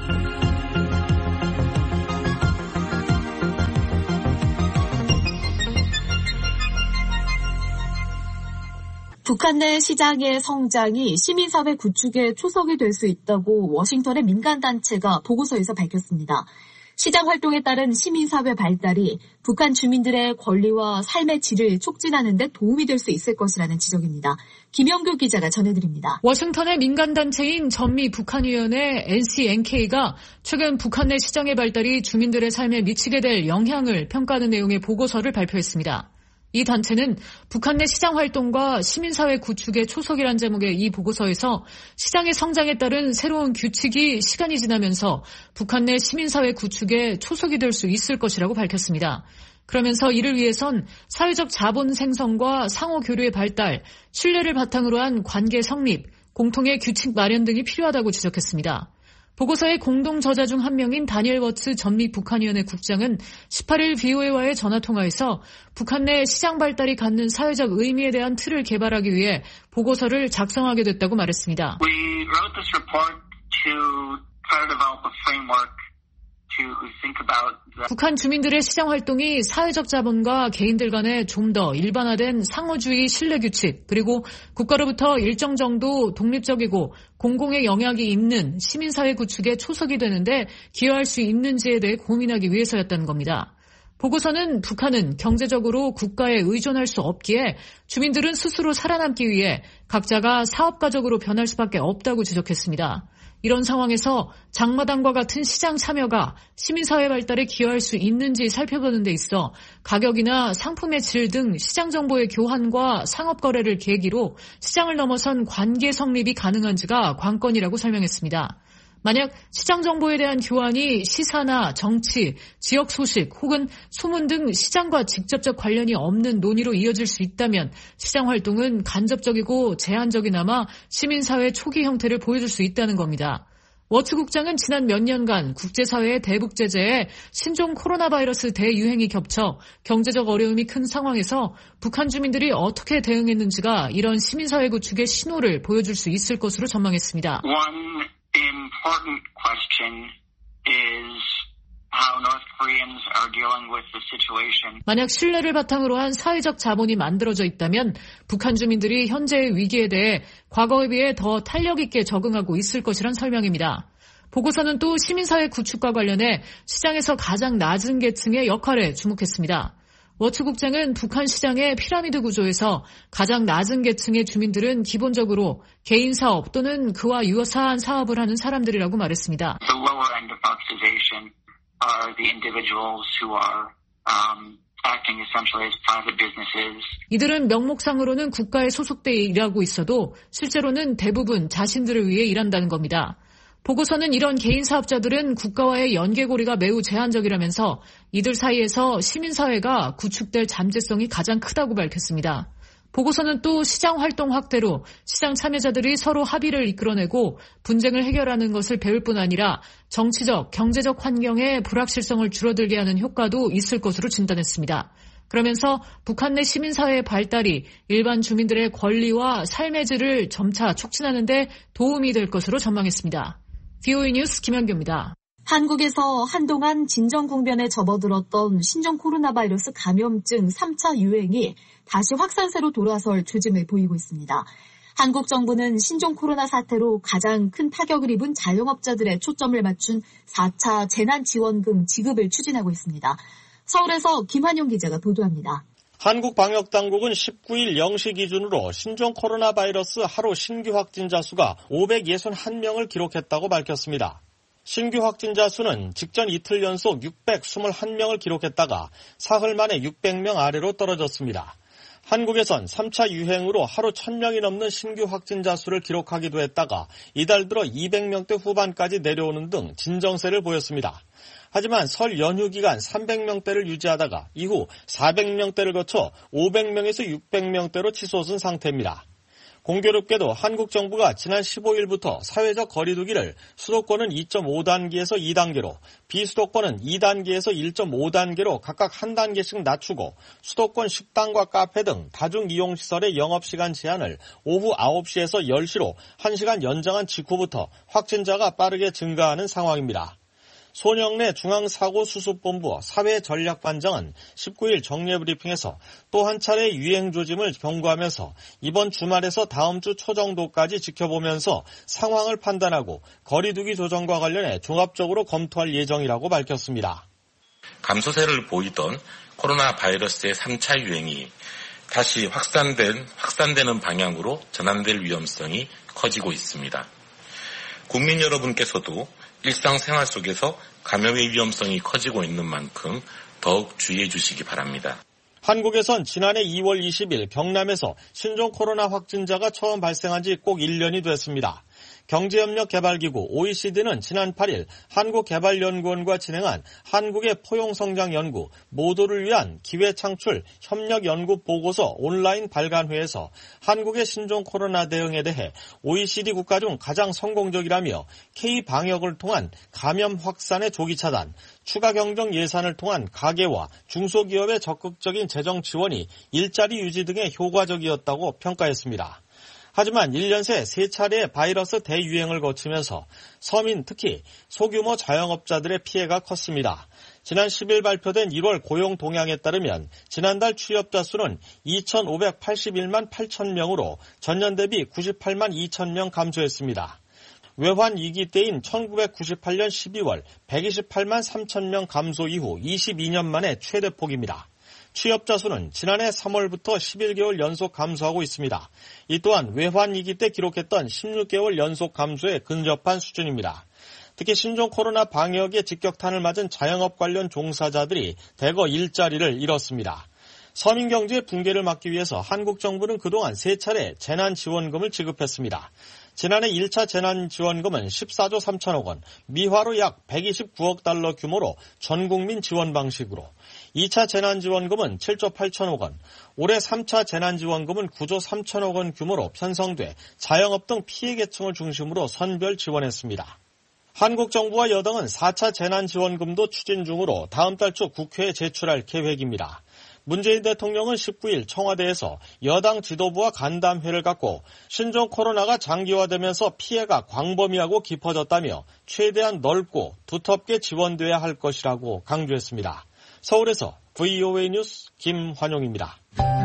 북한 내 시장의 성장이 시민사회 구축의 초석이 될 수 있다고 워싱턴의 민간단체가 보고서에서 밝혔습니다. 시장 활동에 따른 시민사회 발달이 북한 주민들의 권리와 삶의 질을 촉진하는 데 도움이 될 수 있을 것이라는 지적입니다. 김영규 기자가 전해드립니다. 워싱턴의 민간단체인 전미 북한위원회 NCNK가 최근 북한 내 시장의 발달이 주민들의 삶에 미치게 될 영향을 평가하는 내용의 보고서를 발표했습니다. 이 단체는 북한 내 시장 활동과 시민사회 구축의 초석이란 제목의 이 보고서에서 시장의 성장에 따른 새로운 규칙이 시간이 지나면서 북한 내 시민사회 구축의 초석이 될 수 있을 것이라고 밝혔습니다. 그러면서 이를 위해선 사회적 자본 생성과 상호 교류의 발달, 신뢰를 바탕으로 한 관계 성립, 공통의 규칙 마련 등이 필요하다고 지적했습니다. 보고서의 공동 저자 중 한 명인 다니엘 워츠 전미 북한위원회 국장은 18일 VOA와의 전화통화에서 북한 내 시장 발달이 갖는 사회적 의미에 대한 틀을 개발하기 위해 보고서를 작성하게 됐다고 말했습니다. We wrote this report to try to develop a framework to think about 북한 주민들의 시장 활동이 사회적 자본과 개인들 간의 좀 더 일반화된 상호주의 신뢰 규칙, 그리고 국가로부터 일정 정도 독립적이고 공공의 영향이 있는 시민사회 구축의 초석이 되는데 기여할 수 있는지에 대해 고민하기 위해서였다는 겁니다. 보고서는 북한은 경제적으로 국가에 의존할 수 없기에 주민들은 스스로 살아남기 위해 각자가 사업가적으로 변할 수밖에 없다고 지적했습니다. 이런 상황에서 장마당과 같은 시장 참여가 시민사회 발달에 기여할 수 있는지 살펴보는 데 있어 가격이나 상품의 질 등 시장 정보의 교환과 상업 거래를 계기로 시장을 넘어선 관계 성립이 가능한지가 관건이라고 설명했습니다. 만약 시장 정보에 대한 교환이 시사나 정치, 지역 소식 혹은 소문 등 시장과 직접적 관련이 없는 논의로 이어질 수 있다면 시장 활동은 간접적이고 제한적이나마 시민사회 초기 형태를 보여줄 수 있다는 겁니다. 워츠 국장은 지난 몇 년간 국제사회의 대북 제재에 신종 코로나 바이러스 대유행이 겹쳐 경제적 어려움이 큰 상황에서 북한 주민들이 어떻게 대응했는지가 이런 시민사회 구축의 신호를 보여줄 수 있을 것으로 전망했습니다. Important question is how North Koreans are dealing with the situation. 만약 신뢰를 바탕으로 한 사회적 자본이 만들어져 있다면 북한 주민들이 현재의 위기에 대해 과거에 비해 더 탄력 있게 적응하고 있을 것이란 설명입니다. 보고서는 또 시민사회 구축과 관련해 시장에서 가장 낮은 계층의 역할에 주목했습니다. 워츠 국장은 북한 시장의 피라미드 구조에서 가장 낮은 계층의 주민들은 기본적으로 개인 사업 또는 그와 유사한 사업을 하는 사람들이라고 말했습니다. The lower end of population are the individuals who are acting essentially as private businesses. 이들은 명목상으로는 국가에 소속돼 일하고 있어도 실제로는 대부분 자신들을 위해 일한다는 겁니다. 보고서는 이런 개인 사업자들은 국가와의 연계고리가 매우 제한적이라면서 이들 사이에서 시민사회가 구축될 잠재성이 가장 크다고 밝혔습니다. 보고서는 또 시장 활동 확대로 시장 참여자들이 서로 합의를 이끌어내고 분쟁을 해결하는 것을 배울 뿐 아니라 정치적, 경제적 환경의 불확실성을 줄어들게 하는 효과도 있을 것으로 진단했습니다. 그러면서 북한 내 시민사회의 발달이 일반 주민들의 권리와 삶의 질을 점차 촉진하는 데 도움이 될 것으로 전망했습니다. VOA 뉴스 김현규입니다. 한국에서 한동안 진정국면에 접어들었던 신종 코로나 바이러스 감염증 3차 유행이 다시 확산세로 돌아설 조짐을 보이고 있습니다. 한국 정부는 신종 코로나 사태로 가장 큰 타격을 입은 자영업자들의 초점을 맞춘 4차 재난지원금 지급을 추진하고 있습니다. 서울에서 김환용 기자가 보도합니다. 한국 방역당국은 19일 0시 기준으로 신종 코로나 바이러스 하루 신규 확진자 수가 561명을 기록했다고 밝혔습니다. 신규 확진자 수는 직전 이틀 연속 621명을 기록했다가 사흘 만에 600명 아래로 떨어졌습니다. 한국에선 3차 유행으로 하루 1000명이 넘는 신규 확진자 수를 기록하기도 했다가 이달 들어 200명대 후반까지 내려오는 등 진정세를 보였습니다. 하지만 설 연휴 기간 300명대를 유지하다가 이후 400명대를 거쳐 500명에서 600명대로 치솟은 상태입니다. 공교롭게도 한국 정부가 지난 15일부터 사회적 거리두기를 수도권은 2.5단계에서 2단계로, 비수도권은 2단계에서 1.5단계로 각각 한 단계씩 낮추고 수도권 식당과 카페 등 다중이용시설의 영업시간 제한을 오후 9시에서 10시로 1시간 연장한 직후부터 확진자가 빠르게 증가하는 상황입니다. 손영래 중앙사고수습본부 사회전략반장은 19일 정례브리핑에서 또 한 차례 유행 조짐을 경고하면서 이번 주말에서 다음 주 초 정도까지 지켜보면서 상황을 판단하고 거리두기 조정과 관련해 종합적으로 검토할 예정이라고 밝혔습니다. 감소세를 보이던 코로나 바이러스의 3차 유행이 다시 확산되는 방향으로 전환될 위험성이 커지고 있습니다. 국민 여러분께서도 일상생활 속에서 감염의 위험성이 커지고 있는 만큼 더욱 주의해 주시기 바랍니다. 한국에선 지난해 2월 20일 경남에서 신종 코로나 확진자가 처음 발생한 지 꼭 1년이 됐습니다. 경제협력개발기구 OECD는 지난 8일 한국개발연구원과 진행한 한국의 포용성장연구 모두를 위한 기회창출 협력연구 보고서 온라인 발간회에서 한국의 신종 코로나 대응에 대해 OECD 국가 중 가장 성공적이라며 K-방역을 통한 감염 확산의 조기 차단, 추가 경정 예산을 통한 가계와 중소기업의 적극적인 재정 지원이 일자리 유지 등에 효과적이었다고 평가했습니다. 하지만 1년 새 3차례의 바이러스 대유행을 거치면서 서민 특히 소규모 자영업자들의 피해가 컸습니다. 지난 10일 발표된 1월 고용 동향에 따르면 지난달 취업자 수는 2,581만 8천 명으로 전년 대비 98만 2천 명 감소했습니다. 외환 위기 때인 1998년 12월 128만 3천 명 감소 이후 22년 만에 최대폭입니다. 취업자 수는 지난해 3월부터 11개월 연속 감소하고 있습니다. 이 또한 외환위기 때 기록했던 16개월 연속 감소에 근접한 수준입니다. 특히 신종 코로나 방역에 직격탄을 맞은 자영업 관련 종사자들이 대거 일자리를 잃었습니다. 서민경제 붕괴를 막기 위해서 한국 정부는 그동안 3차례 재난지원금을 지급했습니다. 지난해 1차 재난지원금은 14조 3천억 원, 미화로 약 129억 달러 규모로 전국민 지원 방식으로, 2차 재난지원금은 7조 8천억 원, 올해 3차 재난지원금은 9조 3천억 원 규모로 편성돼 자영업 등 피해 계층을 중심으로 선별 지원했습니다. 한국 정부와 여당은 4차 재난지원금도 추진 중으로 다음 달 초 국회에 제출할 계획입니다. 문재인 대통령은 19일 청와대에서 여당 지도부와 간담회를 갖고 신종 코로나가 장기화되면서 피해가 광범위하고 깊어졌다며 최대한 넓고 두텁게 지원돼야 할 것이라고 강조했습니다. 서울에서 VOA 뉴스 김환용입니다.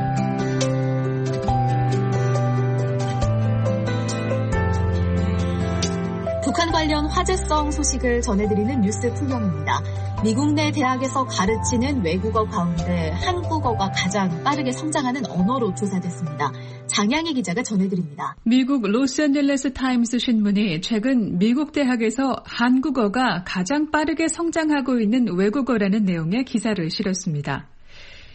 북한 관련 화제성 소식을 전해드리는 뉴스 풍경입니다. 미국 내 대학에서 가르치는 외국어 가운데 한국어가 가장 빠르게 성장하는 언어로 조사됐습니다. 장양희 기자가 전해드립니다. 미국 로스앤젤레스 타임스 신문이 최근 미국 대학에서 한국어가 가장 빠르게 성장하고 있는 외국어라는 내용의 기사를 실었습니다.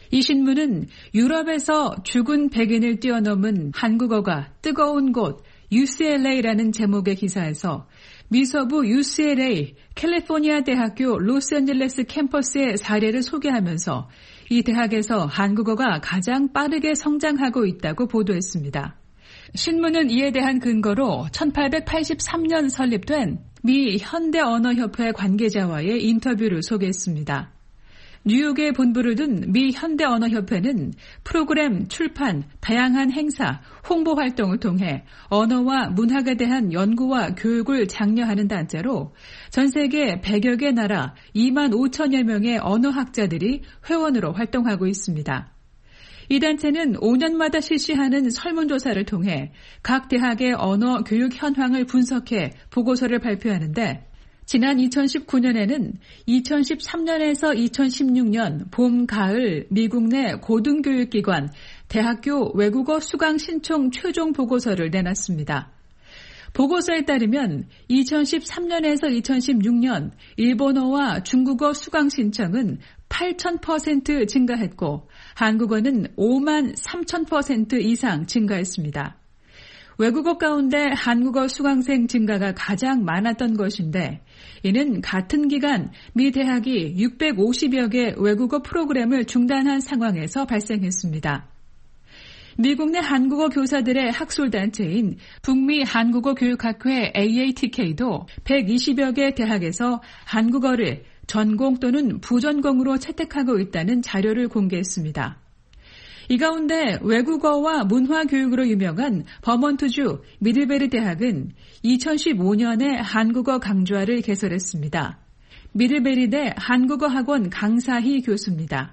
이 신문은 유럽에서 죽은 백인을 뛰어넘은 한국어가 뜨거운 곳 UCLA라는 제목의 기사에서 미서부 UCLA 캘리포니아 대학교 로스앤젤레스 캠퍼스의 사례를 소개하면서 이 대학에서 한국어가 가장 빠르게 성장하고 있다고 보도했습니다. 신문은 이에 대한 근거로 1883년 설립된 미 현대언어협회 관계자와의 인터뷰를 소개했습니다. 뉴욕에 본부를 둔 미 현대언어협회는 프로그램, 출판, 다양한 행사, 홍보 활동을 통해 언어와 문학에 대한 연구와 교육을 장려하는 단체로 전 세계 100여 개 나라 2만 5천여 명의 언어학자들이 회원으로 활동하고 있습니다. 이 단체는 5년마다 실시하는 설문조사를 통해 각 대학의 언어 교육 현황을 분석해 보고서를 발표하는데 지난 2019년에는 2013년에서 2016년 봄, 가을 미국 내 고등교육기관, 대학교 외국어 수강 신청 최종 보고서를 내놨습니다. 보고서에 따르면 2013년에서 2016년 일본어와 중국어 수강 신청은 8,000% 증가했고 한국어는 5만 3,000% 이상 증가했습니다. 외국어 가운데 한국어 수강생 증가가 가장 많았던 것인데 이는 같은 기간 미 대학이 650여 개 외국어 프로그램을 중단한 상황에서 발생했습니다. 미국 내 한국어 교사들의 학술단체인 북미 한국어 교육학회 AATK도 120여 개 대학에서 한국어를 전공 또는 부전공으로 채택하고 있다는 자료를 공개했습니다. 이 가운데 외국어와 문화 교육으로 유명한 버몬트주 미들베리 대학은 2015년에 한국어 강좌를 개설했습니다. 미들베리대 한국어 학원 강사희 교수입니다.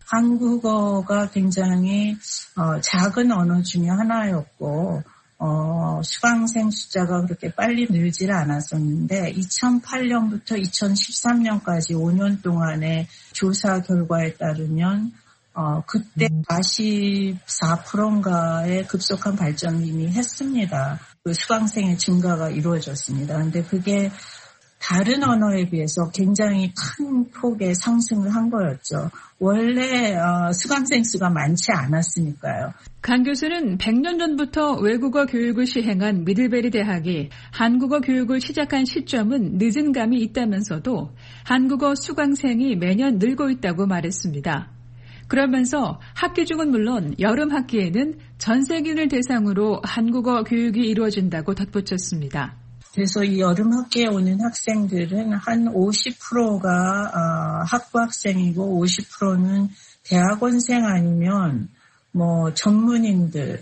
한국어가 굉장히 작은 언어 중에 하나였고 수강생 숫자가 그렇게 빨리 늘지를 않았었는데 2008년부터 2013년까지 5년 동안의 조사 결과에 따르면 그때 44%인가의 급속한 발전을 이미 했습니다. 그 수강생의 증가가 이루어졌습니다. 그런데 그게 다른 언어에 비해서 굉장히 큰 폭의 상승을 한 거였죠. 원래 수강생 수가 많지 않았으니까요. 강 교수는 100년 전부터 외국어 교육을 시행한 미들베리 대학이 한국어 교육을 시작한 시점은 늦은 감이 있다면서도 한국어 수강생이 매년 늘고 있다고 말했습니다. 그러면서 학기 중은 물론 여름 학기에는 전 세균을 대상으로 한국어 교육이 이루어진다고 덧붙였습니다. 그래서 이 여름 학기에 오는 학생들은 한 50%가 학부 학생이고 50%는 대학원생 아니면 전문인들,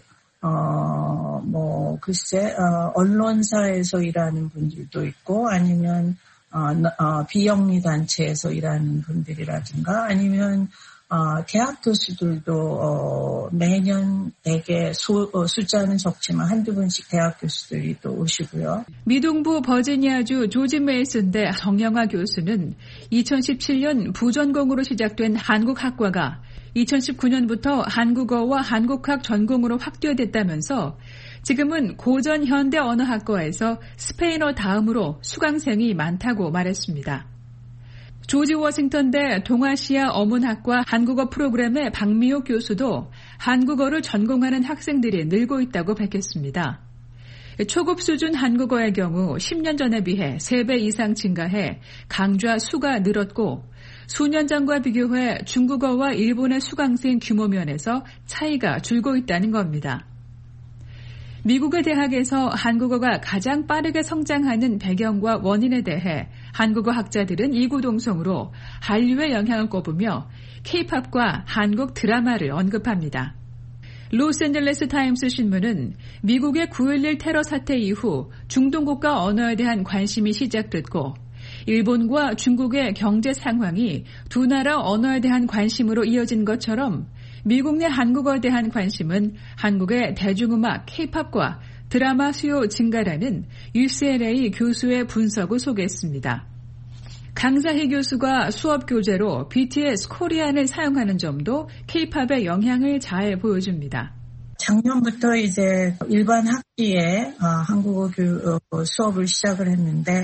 언론사에서 일하는 분들도 있고 아니면 비영리 단체에서 일하는 분들이라든가 아니면 대학 교수들도 매년 되게 숫자는 적지만 한두 분씩 대학 교수들이 또 오시고요. 미동부 버지니아주 조지 메이슨대 정영화 교수는 2017년 부전공으로 시작된 한국학과가 2019년부터 한국어와 한국학 전공으로 확대됐다면서 지금은 고전 현대 언어학과에서 스페인어 다음으로 수강생이 많다고 말했습니다. 조지 워싱턴대 동아시아 어문학과 한국어 프로그램의 박미옥 교수도 한국어를 전공하는 학생들이 늘고 있다고 밝혔습니다. 초급 수준 한국어의 경우 10년 전에 비해 3배 이상 증가해 강좌 수가 늘었고 수년 전과 비교해 중국어와 일본의 수강생 규모 면에서 차이가 줄고 있다는 겁니다. 미국의 대학에서 한국어가 가장 빠르게 성장하는 배경과 원인에 대해 한국어 학자들은 이구동성으로 한류의 영향을 꼽으며 K-팝과 한국 드라마를 언급합니다. 로스앤젤레스 타임스 신문은 미국의 9.11 테러 사태 이후 중동 국가 언어에 대한 관심이 시작됐고 일본과 중국의 경제 상황이 두 나라 언어에 대한 관심으로 이어진 것처럼 미국 내 한국어에 대한 관심은 한국의 대중음악 K-팝과 드라마 수요 증가라는 UCLA 교수의 분석을 소개했습니다. 강사희 교수가 수업 교재로 BTS 코리안을 사용하는 점도 K-팝의 영향을 잘 보여줍니다. 작년부터 이제 일반 학기에 한국어 수업을 시작을 했는데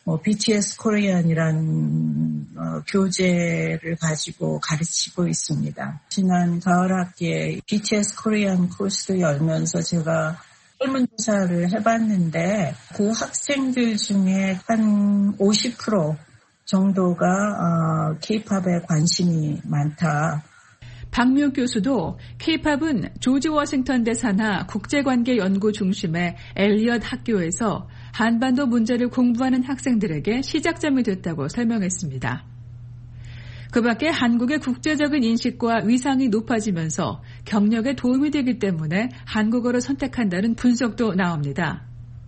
BTS 코리안이라는 교재를 가지고 가르치고 있습니다. 지난 가을 학기에 BTS 코리안 코र्스를 열면서 제가 설문조사를 해봤는데 그 학생들 중에 한 50% 정도가 K-팝에 관심이 많다. 박묘 교수도 K-팝은 조지 워싱턴 대사나 국제관계 연구 중심의 엘리엇 학교에서 한반도 문제를 공부하는 학생들에게 시작점이 됐다고 설명했습니다. 그 밖에 한국의 국제적인 인식과 위상이 높아지면서 경력에 도움이 되기 때문에 한국어를 선택한다는 분석도 나옵니다.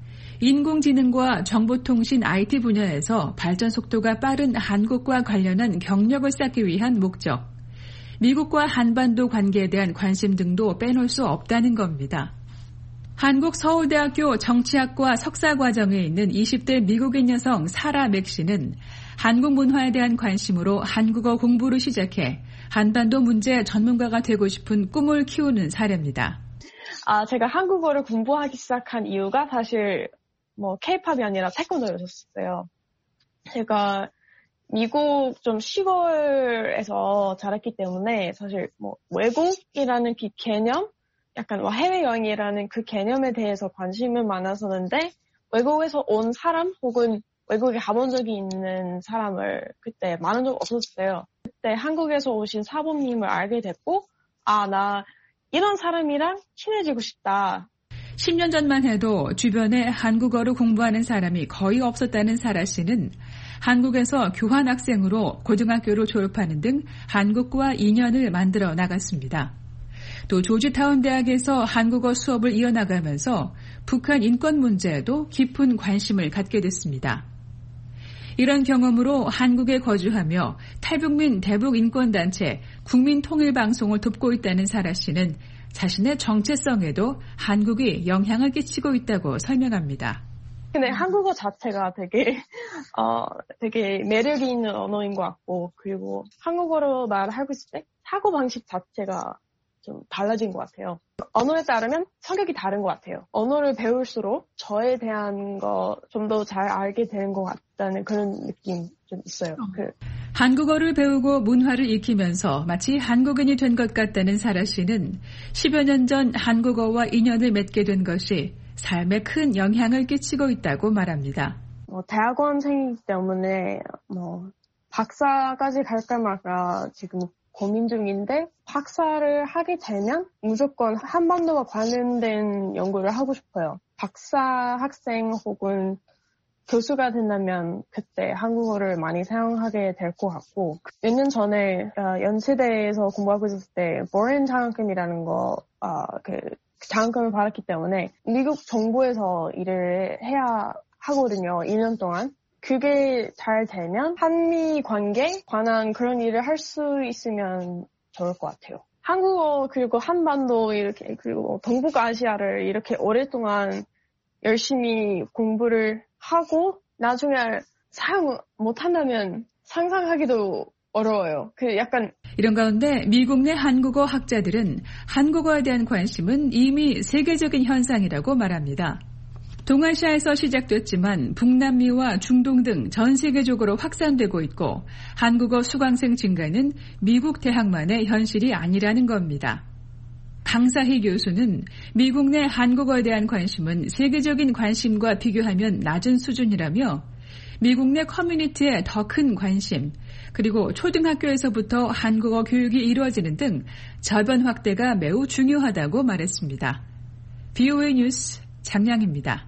인공지능과 정보통신 IT 분야에서 발전 속도가 빠른 한국과 관련한 경력을 쌓기 위한 목적, 미국과 한반도 관계에 대한 관심 등도 빼놓을 수 없다는 겁니다. 한국 서울대학교 정치학과 석사과정에 있는 20대 미국인 여성 사라 맥 씨는 한국 문화에 대한 관심으로 한국어 공부를 시작해 한반도 문제 전문가가 되고 싶은 꿈을 키우는 사례입니다. 제가 한국어를 공부하기 시작한 이유가 사실 K-팝이 아니라 태권도였었어요. 제가 미국 좀 시골에서 자랐기 때문에 사실 외국이라는 그 개념, 약간 해외여행이라는 그 개념에 대해서 관심은 많았었는데 외국에서 온 사람 혹은 외국에 가본 적이 있는 사람을 그때 많은 적 없었어요. 그때 한국에서 오신 사범님을 알게 됐고 나 이런 사람이랑 친해지고 싶다. 10년 전만 해도 주변에 한국어를 공부하는 사람이 거의 없었다는 사라 씨는 한국에서 교환학생으로 고등학교를 졸업하는 등 한국과 인연을 만들어 나갔습니다. 또 조지타운 대학에서 한국어 수업을 이어나가면서 북한 인권 문제에도 깊은 관심을 갖게 됐습니다. 이런 경험으로 한국에 거주하며 탈북민 대북인권단체 국민통일방송을 돕고 있다는 사라 씨는 자신의 정체성에도 한국이 영향을 끼치고 있다고 설명합니다. 근데 한국어 자체가 되게 매력이 있는 언어인 것 같고, 그리고 한국어로 말하고 있을 때 사고방식 자체가 좀 달라진 것 같아요. 언어에 따르면 성격이 다른 것 같아요. 언어를 배울수록 저에 대한 거 좀 더 잘 알게 되는 것 같다는 그런 느낌 좀 있어요. 한국어를 배우고 문화를 익히면서 마치 한국인이 된 것 같다는 사라 씨는 10여 년 전 한국어와 인연을 맺게 된 것이 삶에 큰 영향을 끼치고 있다고 말합니다. 대학원생이기 때문에 박사까지 갈까 말까 지금 고민 중인데 박사를 하게 되면 무조건 한반도와 관련된 연구를 하고 싶어요. 박사 학생 혹은 교수가 된다면 그때 한국어를 많이 사용하게 될 것 같고, 몇 년 전에 연세대에서 공부하고 있었을 때 보렌 장학금이라는 그 장학금을 받았기 때문에 미국 정부에서 일을 해야 하거든요. 2년 동안. 그게 잘 되면 한미 관계에 관한 그런 일을 할 수 있으면 좋을 것 같아요. 한국어 그리고 한반도 이렇게 그리고 동북아시아를 이렇게 오랫동안 열심히 공부를 하고 나중에 사용 못한다면 상상하기도 어려워요. 이런 가운데 미국 내 한국어 학자들은 한국어에 대한 관심은 이미 세계적인 현상이라고 말합니다. 동아시아에서 시작됐지만 북남미와 중동 등 전 세계적으로 확산되고 있고 한국어 수강생 증가는 미국 대학만의 현실이 아니라는 겁니다. 강사희 교수는 미국 내 한국어에 대한 관심은 세계적인 관심과 비교하면 낮은 수준이라며 미국 내 커뮤니티에 더 큰 관심, 그리고 초등학교에서부터 한국어 교육이 이루어지는 등 저변 확대가 매우 중요하다고 말했습니다. VOA 뉴스 장량입니다.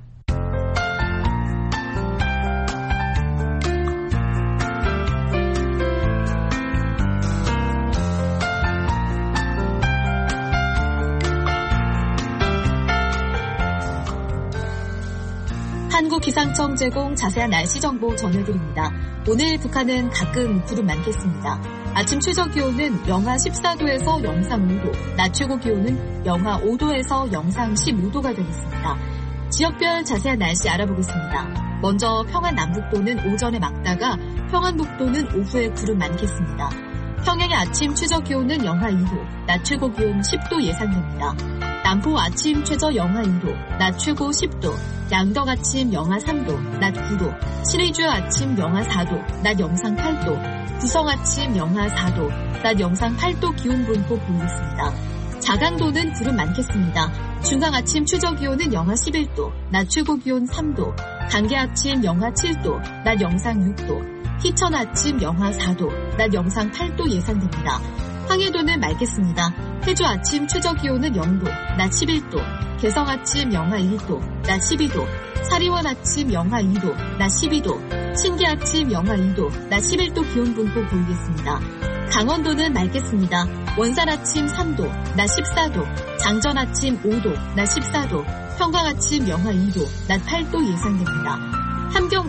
한국기상청 제공 자세한 날씨 정보 전해드립니다. 오늘 북한은 가끔 구름 많겠습니다. 아침 최저 기온은 영하 14도에서 영상 5도, 낮 최고 기온은 영하 5도에서 영상 15도가 되겠습니다. 지역별 자세한 날씨 알아보겠습니다. 먼저 평안 남북도는 오전에 맑다가 평안 북도는 오후에 구름 많겠습니다. 평양의 아침 최저 기온은 영하 2도, 낮 최고 기온 10도 예상됩니다. 남포 아침 최저 영하 2도, 낮 최고 10도, 양덕 아침 영하 3도, 낮 9도, 신의주 아침 영하 4도, 낮 영상 8도, 구성 아침 영하 4도, 낮 영상 8도 기온 분포 보이겠습니다. 자강도는 구름 많겠습니다. 중강 아침 최저 기온은 영하 11도, 낮 최고 기온 3도, 강계 아침 영하 7도, 낮 영상 6도, 희천 아침 영하 4도, 낮 영상 8도 예상됩니다. 황해도는 맑겠습니다. 해주 아침 최저 기온은 0도, 낮 11도, 개성 아침 영하 1도, 낮 12도, 사리원 아침 영하 2도, 낮 12도, 신기 아침 영하 2도, 낮 11도 기온 분포 보이겠습니다. 강원도는 맑겠습니다. 원산 아침 3도, 낮 14도, 장전 아침 5도, 낮 14도, 평강 아침 영하 2도, 낮 8도 예상됩니다. 함경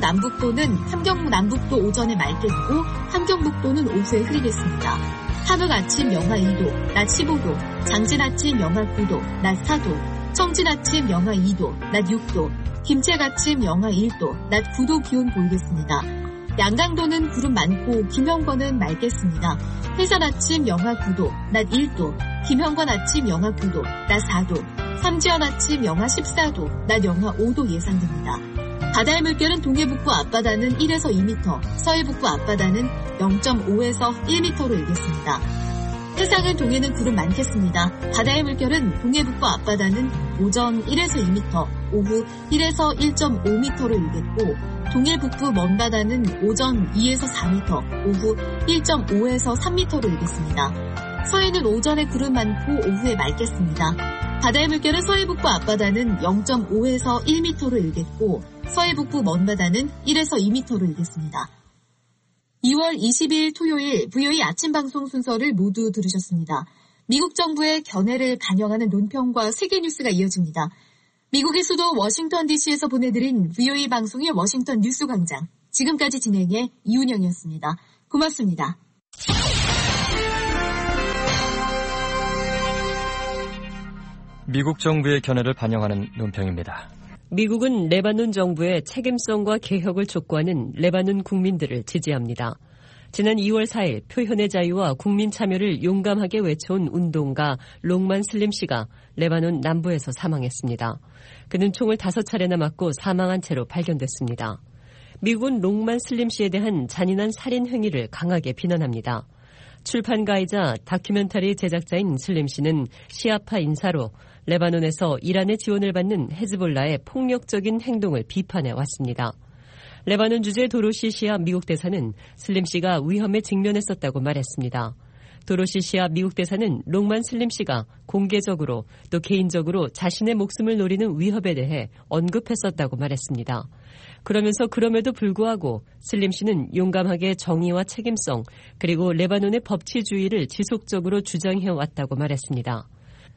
남북도 오전에 맑겠고 함경북도는 오후에 흐리겠습니다. 함흥 아침 영하 2도, 낮 15도, 장진 아침 영하 9도, 낮 4도, 청진 아침 영하 2도, 낮 6도, 김책 아침 영하 1도, 낮 9도 기온 보이겠습니다. 양강도는 구름 많고 김형권은 맑겠습니다. 해산 아침 영하 9도, 낮 1도, 김형권 아침 영하 9도, 낮 4도, 삼지연 아침 영하 14도, 낮 영하 5도 예상됩니다. 바다의 물결은 동해북부 앞바다는 1에서 2m, 서해북부 앞바다는 0.5에서 1m로 일겠습니다. 해상은 동해는 구름 많겠습니다. 바다의 물결은 동해북부 앞바다는 오전 1에서 2m, 오후 1에서 1.5m로 일겠고 동해북부 먼바다는 오전 2에서 4m, 오후 1.5에서 3m로 일겠습니다. 서해는 오전에 구름 많고 오후에 맑겠습니다. 바다의 물결은 서해북부 앞바다는 0.5에서 1m로 일겠고 서해북부 먼바다는 1에서 2m로 일겠습니다. 2월 20일 토요일 VOA 아침 방송 순서를 모두 들으셨습니다. 미국 정부의 견해를 반영하는 논평과 세계 뉴스가 이어집니다. 미국의 수도 워싱턴 DC에서 보내드린 VOA 방송의 워싱턴 뉴스 광장. 지금까지 진행해 이윤영이었습니다. 고맙습니다. 미국 정부의 견해를 반영하는 논평입니다. 미국은 레바논 정부의 책임성과 개혁을 촉구하는 레바논 국민들을 지지합니다. 지난 2월 4일 표현의 자유와 국민 참여를 용감하게 외쳐온 운동가 롱만 슬림 씨가 레바논 남부에서 사망했습니다. 그는 총을 5차례나 맞고 사망한 채로 발견됐습니다. 미국은 롱만 슬림 씨에 대한 잔인한 살인 행위를 강하게 비난합니다. 출판가이자 다큐멘터리 제작자인 슬림 씨는 시아파 인사로 레바논에서 이란의 지원을 받는 헤즈볼라의 폭력적인 행동을 비판해 왔습니다. 레바논 주재 도로시 시아 미국 대사는 슬림 씨가 위험에 직면했었다고 말했습니다. 도로시 시아 미국 대사는 롱만 슬림 씨가 공개적으로 또 개인적으로 자신의 목숨을 노리는 위협에 대해 언급했었다고 말했습니다. 그러면서 그럼에도 불구하고 슬림 씨는 용감하게 정의와 책임성 그리고 레바논의 법치주의를 지속적으로 주장해왔다고 말했습니다.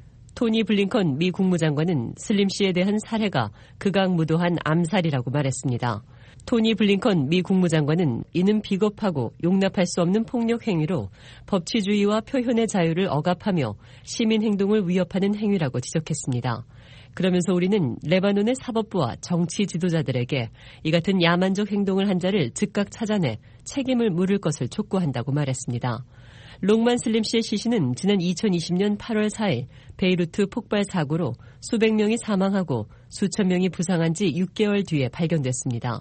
토니 블링컨 미 국무장관은 슬림 씨에 대한 살해가 극악무도한 암살이라고 말했습니다. 토니 블링컨 미 국무장관은 이는 비겁하고 용납할 수 없는 폭력 행위로 법치주의와 표현의 자유를 억압하며 시민 행동을 위협하는 행위라고 지적했습니다. 그러면서 우리는 레바논의 사법부와 정치 지도자들에게 이 같은 야만적 행동을 한 자를 즉각 찾아내 책임을 물을 것을 촉구한다고 말했습니다. 롱만 슬림 씨의 시신은 지난 2020년 8월 4일 베이루트 폭발 사고로 수백 명이 사망하고 수천 명이 부상한 지 6개월 뒤에 발견됐습니다.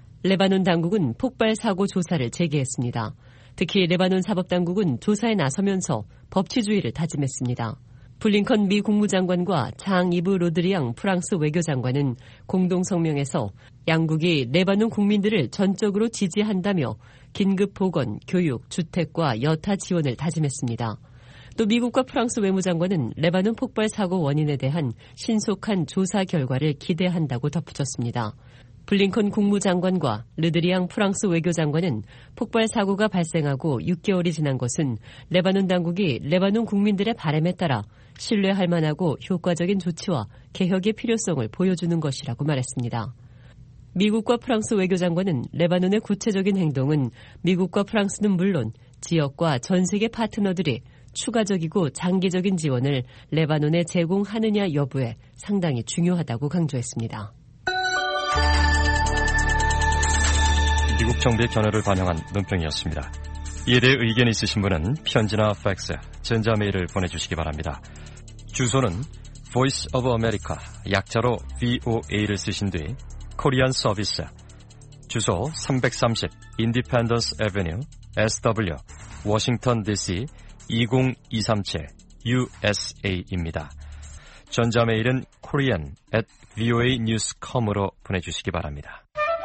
레바논 당국은 폭발 사고 조사를 재개했습니다. 특히 레바논 사법당국은 조사에 나서면서 법치주의를 다짐했습니다. 블링컨 미 국무장관과 장 이브 로드리앙 프랑스 외교장관은 공동 성명에서 양국이 레바논 국민들을 전적으로 지지한다며 긴급 보건, 교육, 주택과 여타 지원을 다짐했습니다. 또 미국과 프랑스 외무장관은 레바논 폭발 사고 원인에 대한 신속한 조사 결과를 기대한다고 덧붙였습니다. 블링컨 국무장관과 르드리앙 프랑스 외교장관은 폭발 사고가 발생하고 6개월이 지난 것은 레바논 당국이 레바논 국민들의 바람에 따라 신뢰할 만하고 효과적인 조치와 개혁의 필요성을 보여주는 것이라고 말했습니다. 미국과 프랑스 외교장관은 레바논의 구체적인 행동은 미국과 프랑스는 물론 지역과 전 세계 파트너들이 추가적이고 장기적인 지원을 레바논에 제공하느냐 여부에 상당히 중요하다고 강조했습니다. 미국 정부의 견해를 반영한 논평이었습니다. 이에 대해 의견이 있으신 분은 편지나 팩스, 전자메일을 보내주시기 바랍니다. 주소는 Voice of America, 약자로 VOA를 쓰신 뒤 코리안 서비스, 주소 330 Independence Avenue, SW, 워싱턴 DC 20237 USA입니다. 전자메일은 korean@voanews.com으로 보내주시기 바랍니다.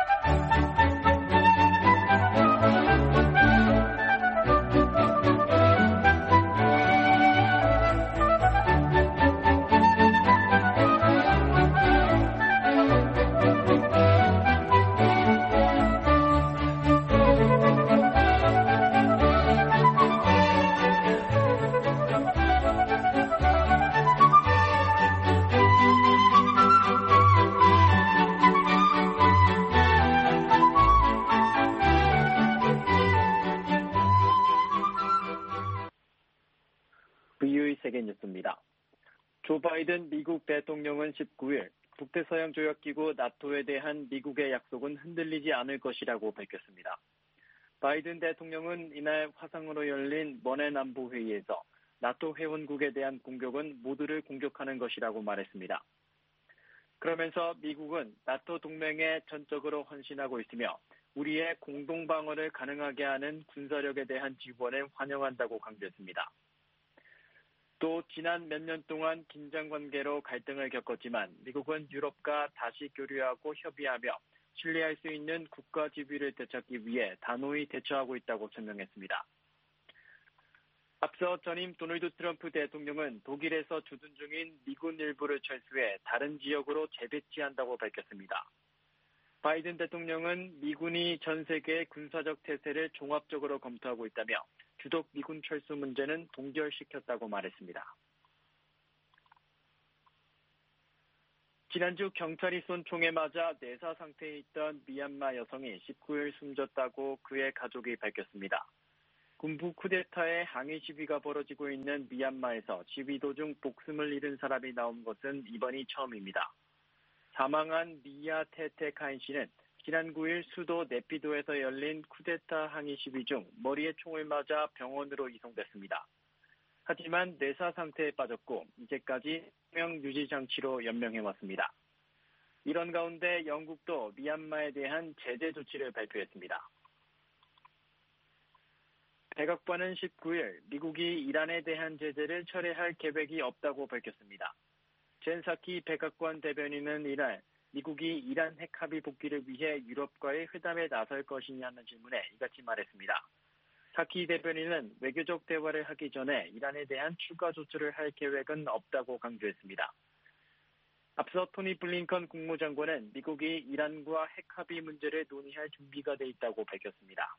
세계뉴스입니다. 조 바이든 미국 대통령은 19일 북대서양조약기구 나토에 대한 미국의 약속은 흔들리지 않을 것이라고 밝혔습니다. 바이든 대통령은 이날 화상으로 열린 먼해 남부회의에서 나토 회원국에 대한 공격은 모두를 공격하는 것이라고 말했습니다. 그러면서 미국은 나토 동맹에 전적으로 헌신하고 있으며 우리의 공동방어를 가능하게 하는 군사력에 대한 지원을 환영한다고 강조했습니다. 또 지난 몇 년 동안 긴장관계로 갈등을 겪었지만 미국은 유럽과 다시 교류하고 협의하며 신뢰할 수 있는 국가 지위를 되찾기 위해 단호히 대처하고 있다고 설명했습니다. 앞서 전임 도널드 트럼프 대통령은 독일에서 주둔 중인 미군 일부를 철수해 다른 지역으로 재배치한다고 밝혔습니다. 바이든 대통령은 미군이 전 세계의 군사적 태세를 종합적으로 검토하고 있다며 주독 미군 철수 문제는 동결시켰다고 말했습니다. 지난주 경찰이 쏜 총에 맞아 내사 상태에 있던 미얀마 여성이 19일 숨졌다고 그의 가족이 밝혔습니다. 군부 쿠데타의 항의 시위가 벌어지고 있는 미얀마에서 시위 도중 목숨을 잃은 사람이 나온 것은 이번이 처음입니다. 사망한 미야 테테카인 씨는 지난 9일 수도 네피도에서 열린 쿠데타 항의 시위 중 머리에 총을 맞아 병원으로 이송됐습니다. 하지만 내사 상태에 빠졌고 이제까지 생명 유지 장치로 연명해왔습니다. 이런 가운데 영국도 미얀마에 대한 제재 조치를 발표했습니다. 백악관은 19일 미국이 이란에 대한 제재를 철회할 계획이 없다고 밝혔습니다. 젠 사키 백악관 대변인은 이날 미국이 이란 핵 합의 복귀를 위해 유럽과의 회담에 나설 것이냐는 질문에 이같이 말했습니다. 사키 대변인은 외교적 대화를 하기 전에 이란에 대한 추가 조치를 할 계획은 없다고 강조했습니다. 앞서 토니 블링컨 국무장관은 미국이 이란과 핵 합의 문제를 논의할 준비가 돼 있다고 밝혔습니다.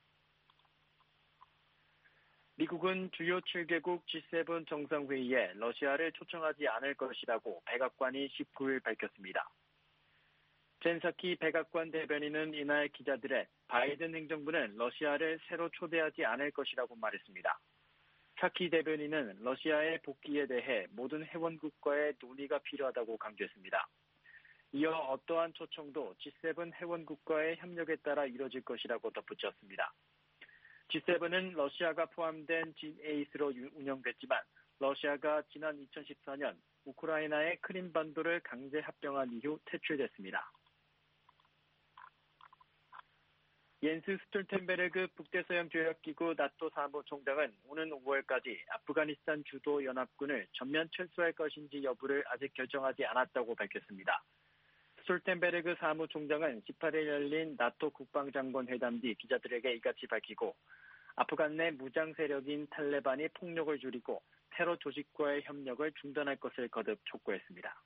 미국은 주요 7개국 G7 정상회의에 러시아를 초청하지 않을 것이라고 백악관이 19일 밝혔습니다. 젠 사키 백악관 대변인은 이날 기자들의 바이든 행정부는 러시아를 새로 초대하지 않을 것이라고 말했습니다. 사키 대변인은 러시아의 복귀에 대해 모든 회원국과의 논의가 필요하다고 강조했습니다. 이어 어떠한 초청도 G7 회원국과의 협력에 따라 이뤄질 것이라고 덧붙였습니다. G7은 러시아가 포함된 G8로 운영됐지만 러시아가 지난 2014년 우크라이나의 크림반도를 강제 합병한 이후 퇴출됐습니다. 옌스 스톨텐베르그 북대서양조약기구 나토 사무총장은 오는 5월까지 아프가니스탄 주도 연합군을 전면 철수할 것인지 여부를 아직 결정하지 않았다고 밝혔습니다. 스톨텐베르그 사무총장은 18일 열린 나토 국방장관 회담 뒤 기자들에게 이같이 밝히고 아프간 내 무장 세력인 탈레반이 폭력을 줄이고 테러 조직과의 협력을 중단할 것을 거듭 촉구했습니다.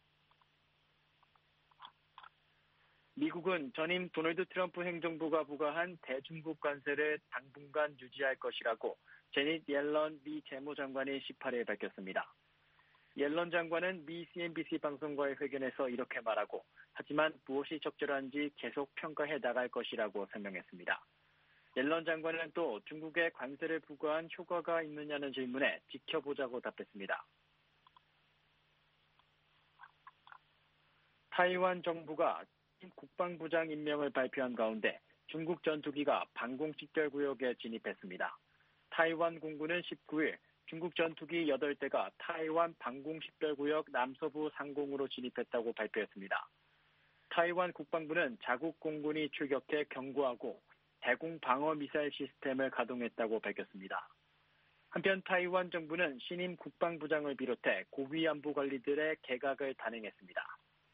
미국은 전임 도널드 트럼프 행정부가 부과한 대중국 관세를 당분간 유지할 것이라고 제닛 옐런 미 재무장관이 18일 밝혔습니다. 옐런 장관은 미 CNBC 방송과의 회견에서 이렇게 말하고 하지만 무엇이 적절한지 계속 평가해 나갈 것이라고 설명했습니다. 옐런 장관은 또 중국에 관세를 부과한 효과가 있느냐는 질문에 지켜보자고 답했습니다. 타이완 정부가 국방부장 임명을 발표한 가운데 중국 전투기가 방공 직결구역에 진입했습니다. 타이완 공군은 19일 중국 전투기 8대가 타이완 방공식별구역 남서부 상공으로 진입했다고 발표했습니다. 타이완 국방부는 자국 공군이 출격해 경고하고 대공 방어 미사일 시스템을 가동했다고 밝혔습니다. 한편 타이완 정부는 신임 국방부장을 비롯해 고위 안보 관리들의 개각을 단행했습니다.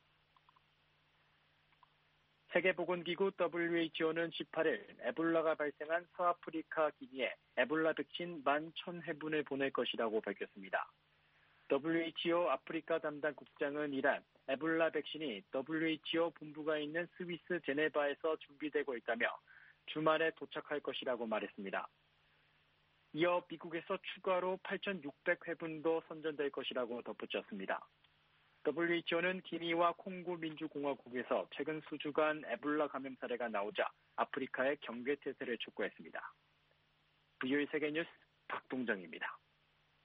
세계보건기구 WHO는 18일 에볼라가 발생한 서아프리카 기니에 에볼라 백신 11,000회분을 보낼 것이라고 밝혔습니다. WHO 아프리카 담당 국장은 이란 에볼라 백신이 WHO 본부가 있는 스위스 제네바에서 준비되고 있다며 주말에 도착할 것이라고 말했습니다. 이어 미국에서 추가로 8,600회분도 선전될 것이라고 덧붙였습니다. WHO는 기니와 콩고 민주공화국에서 최근 수주간 에볼라 감염 사례가 나오자 아프리카의 경계태세를 촉구했습니다. VOE 세계뉴스 박동정입니다.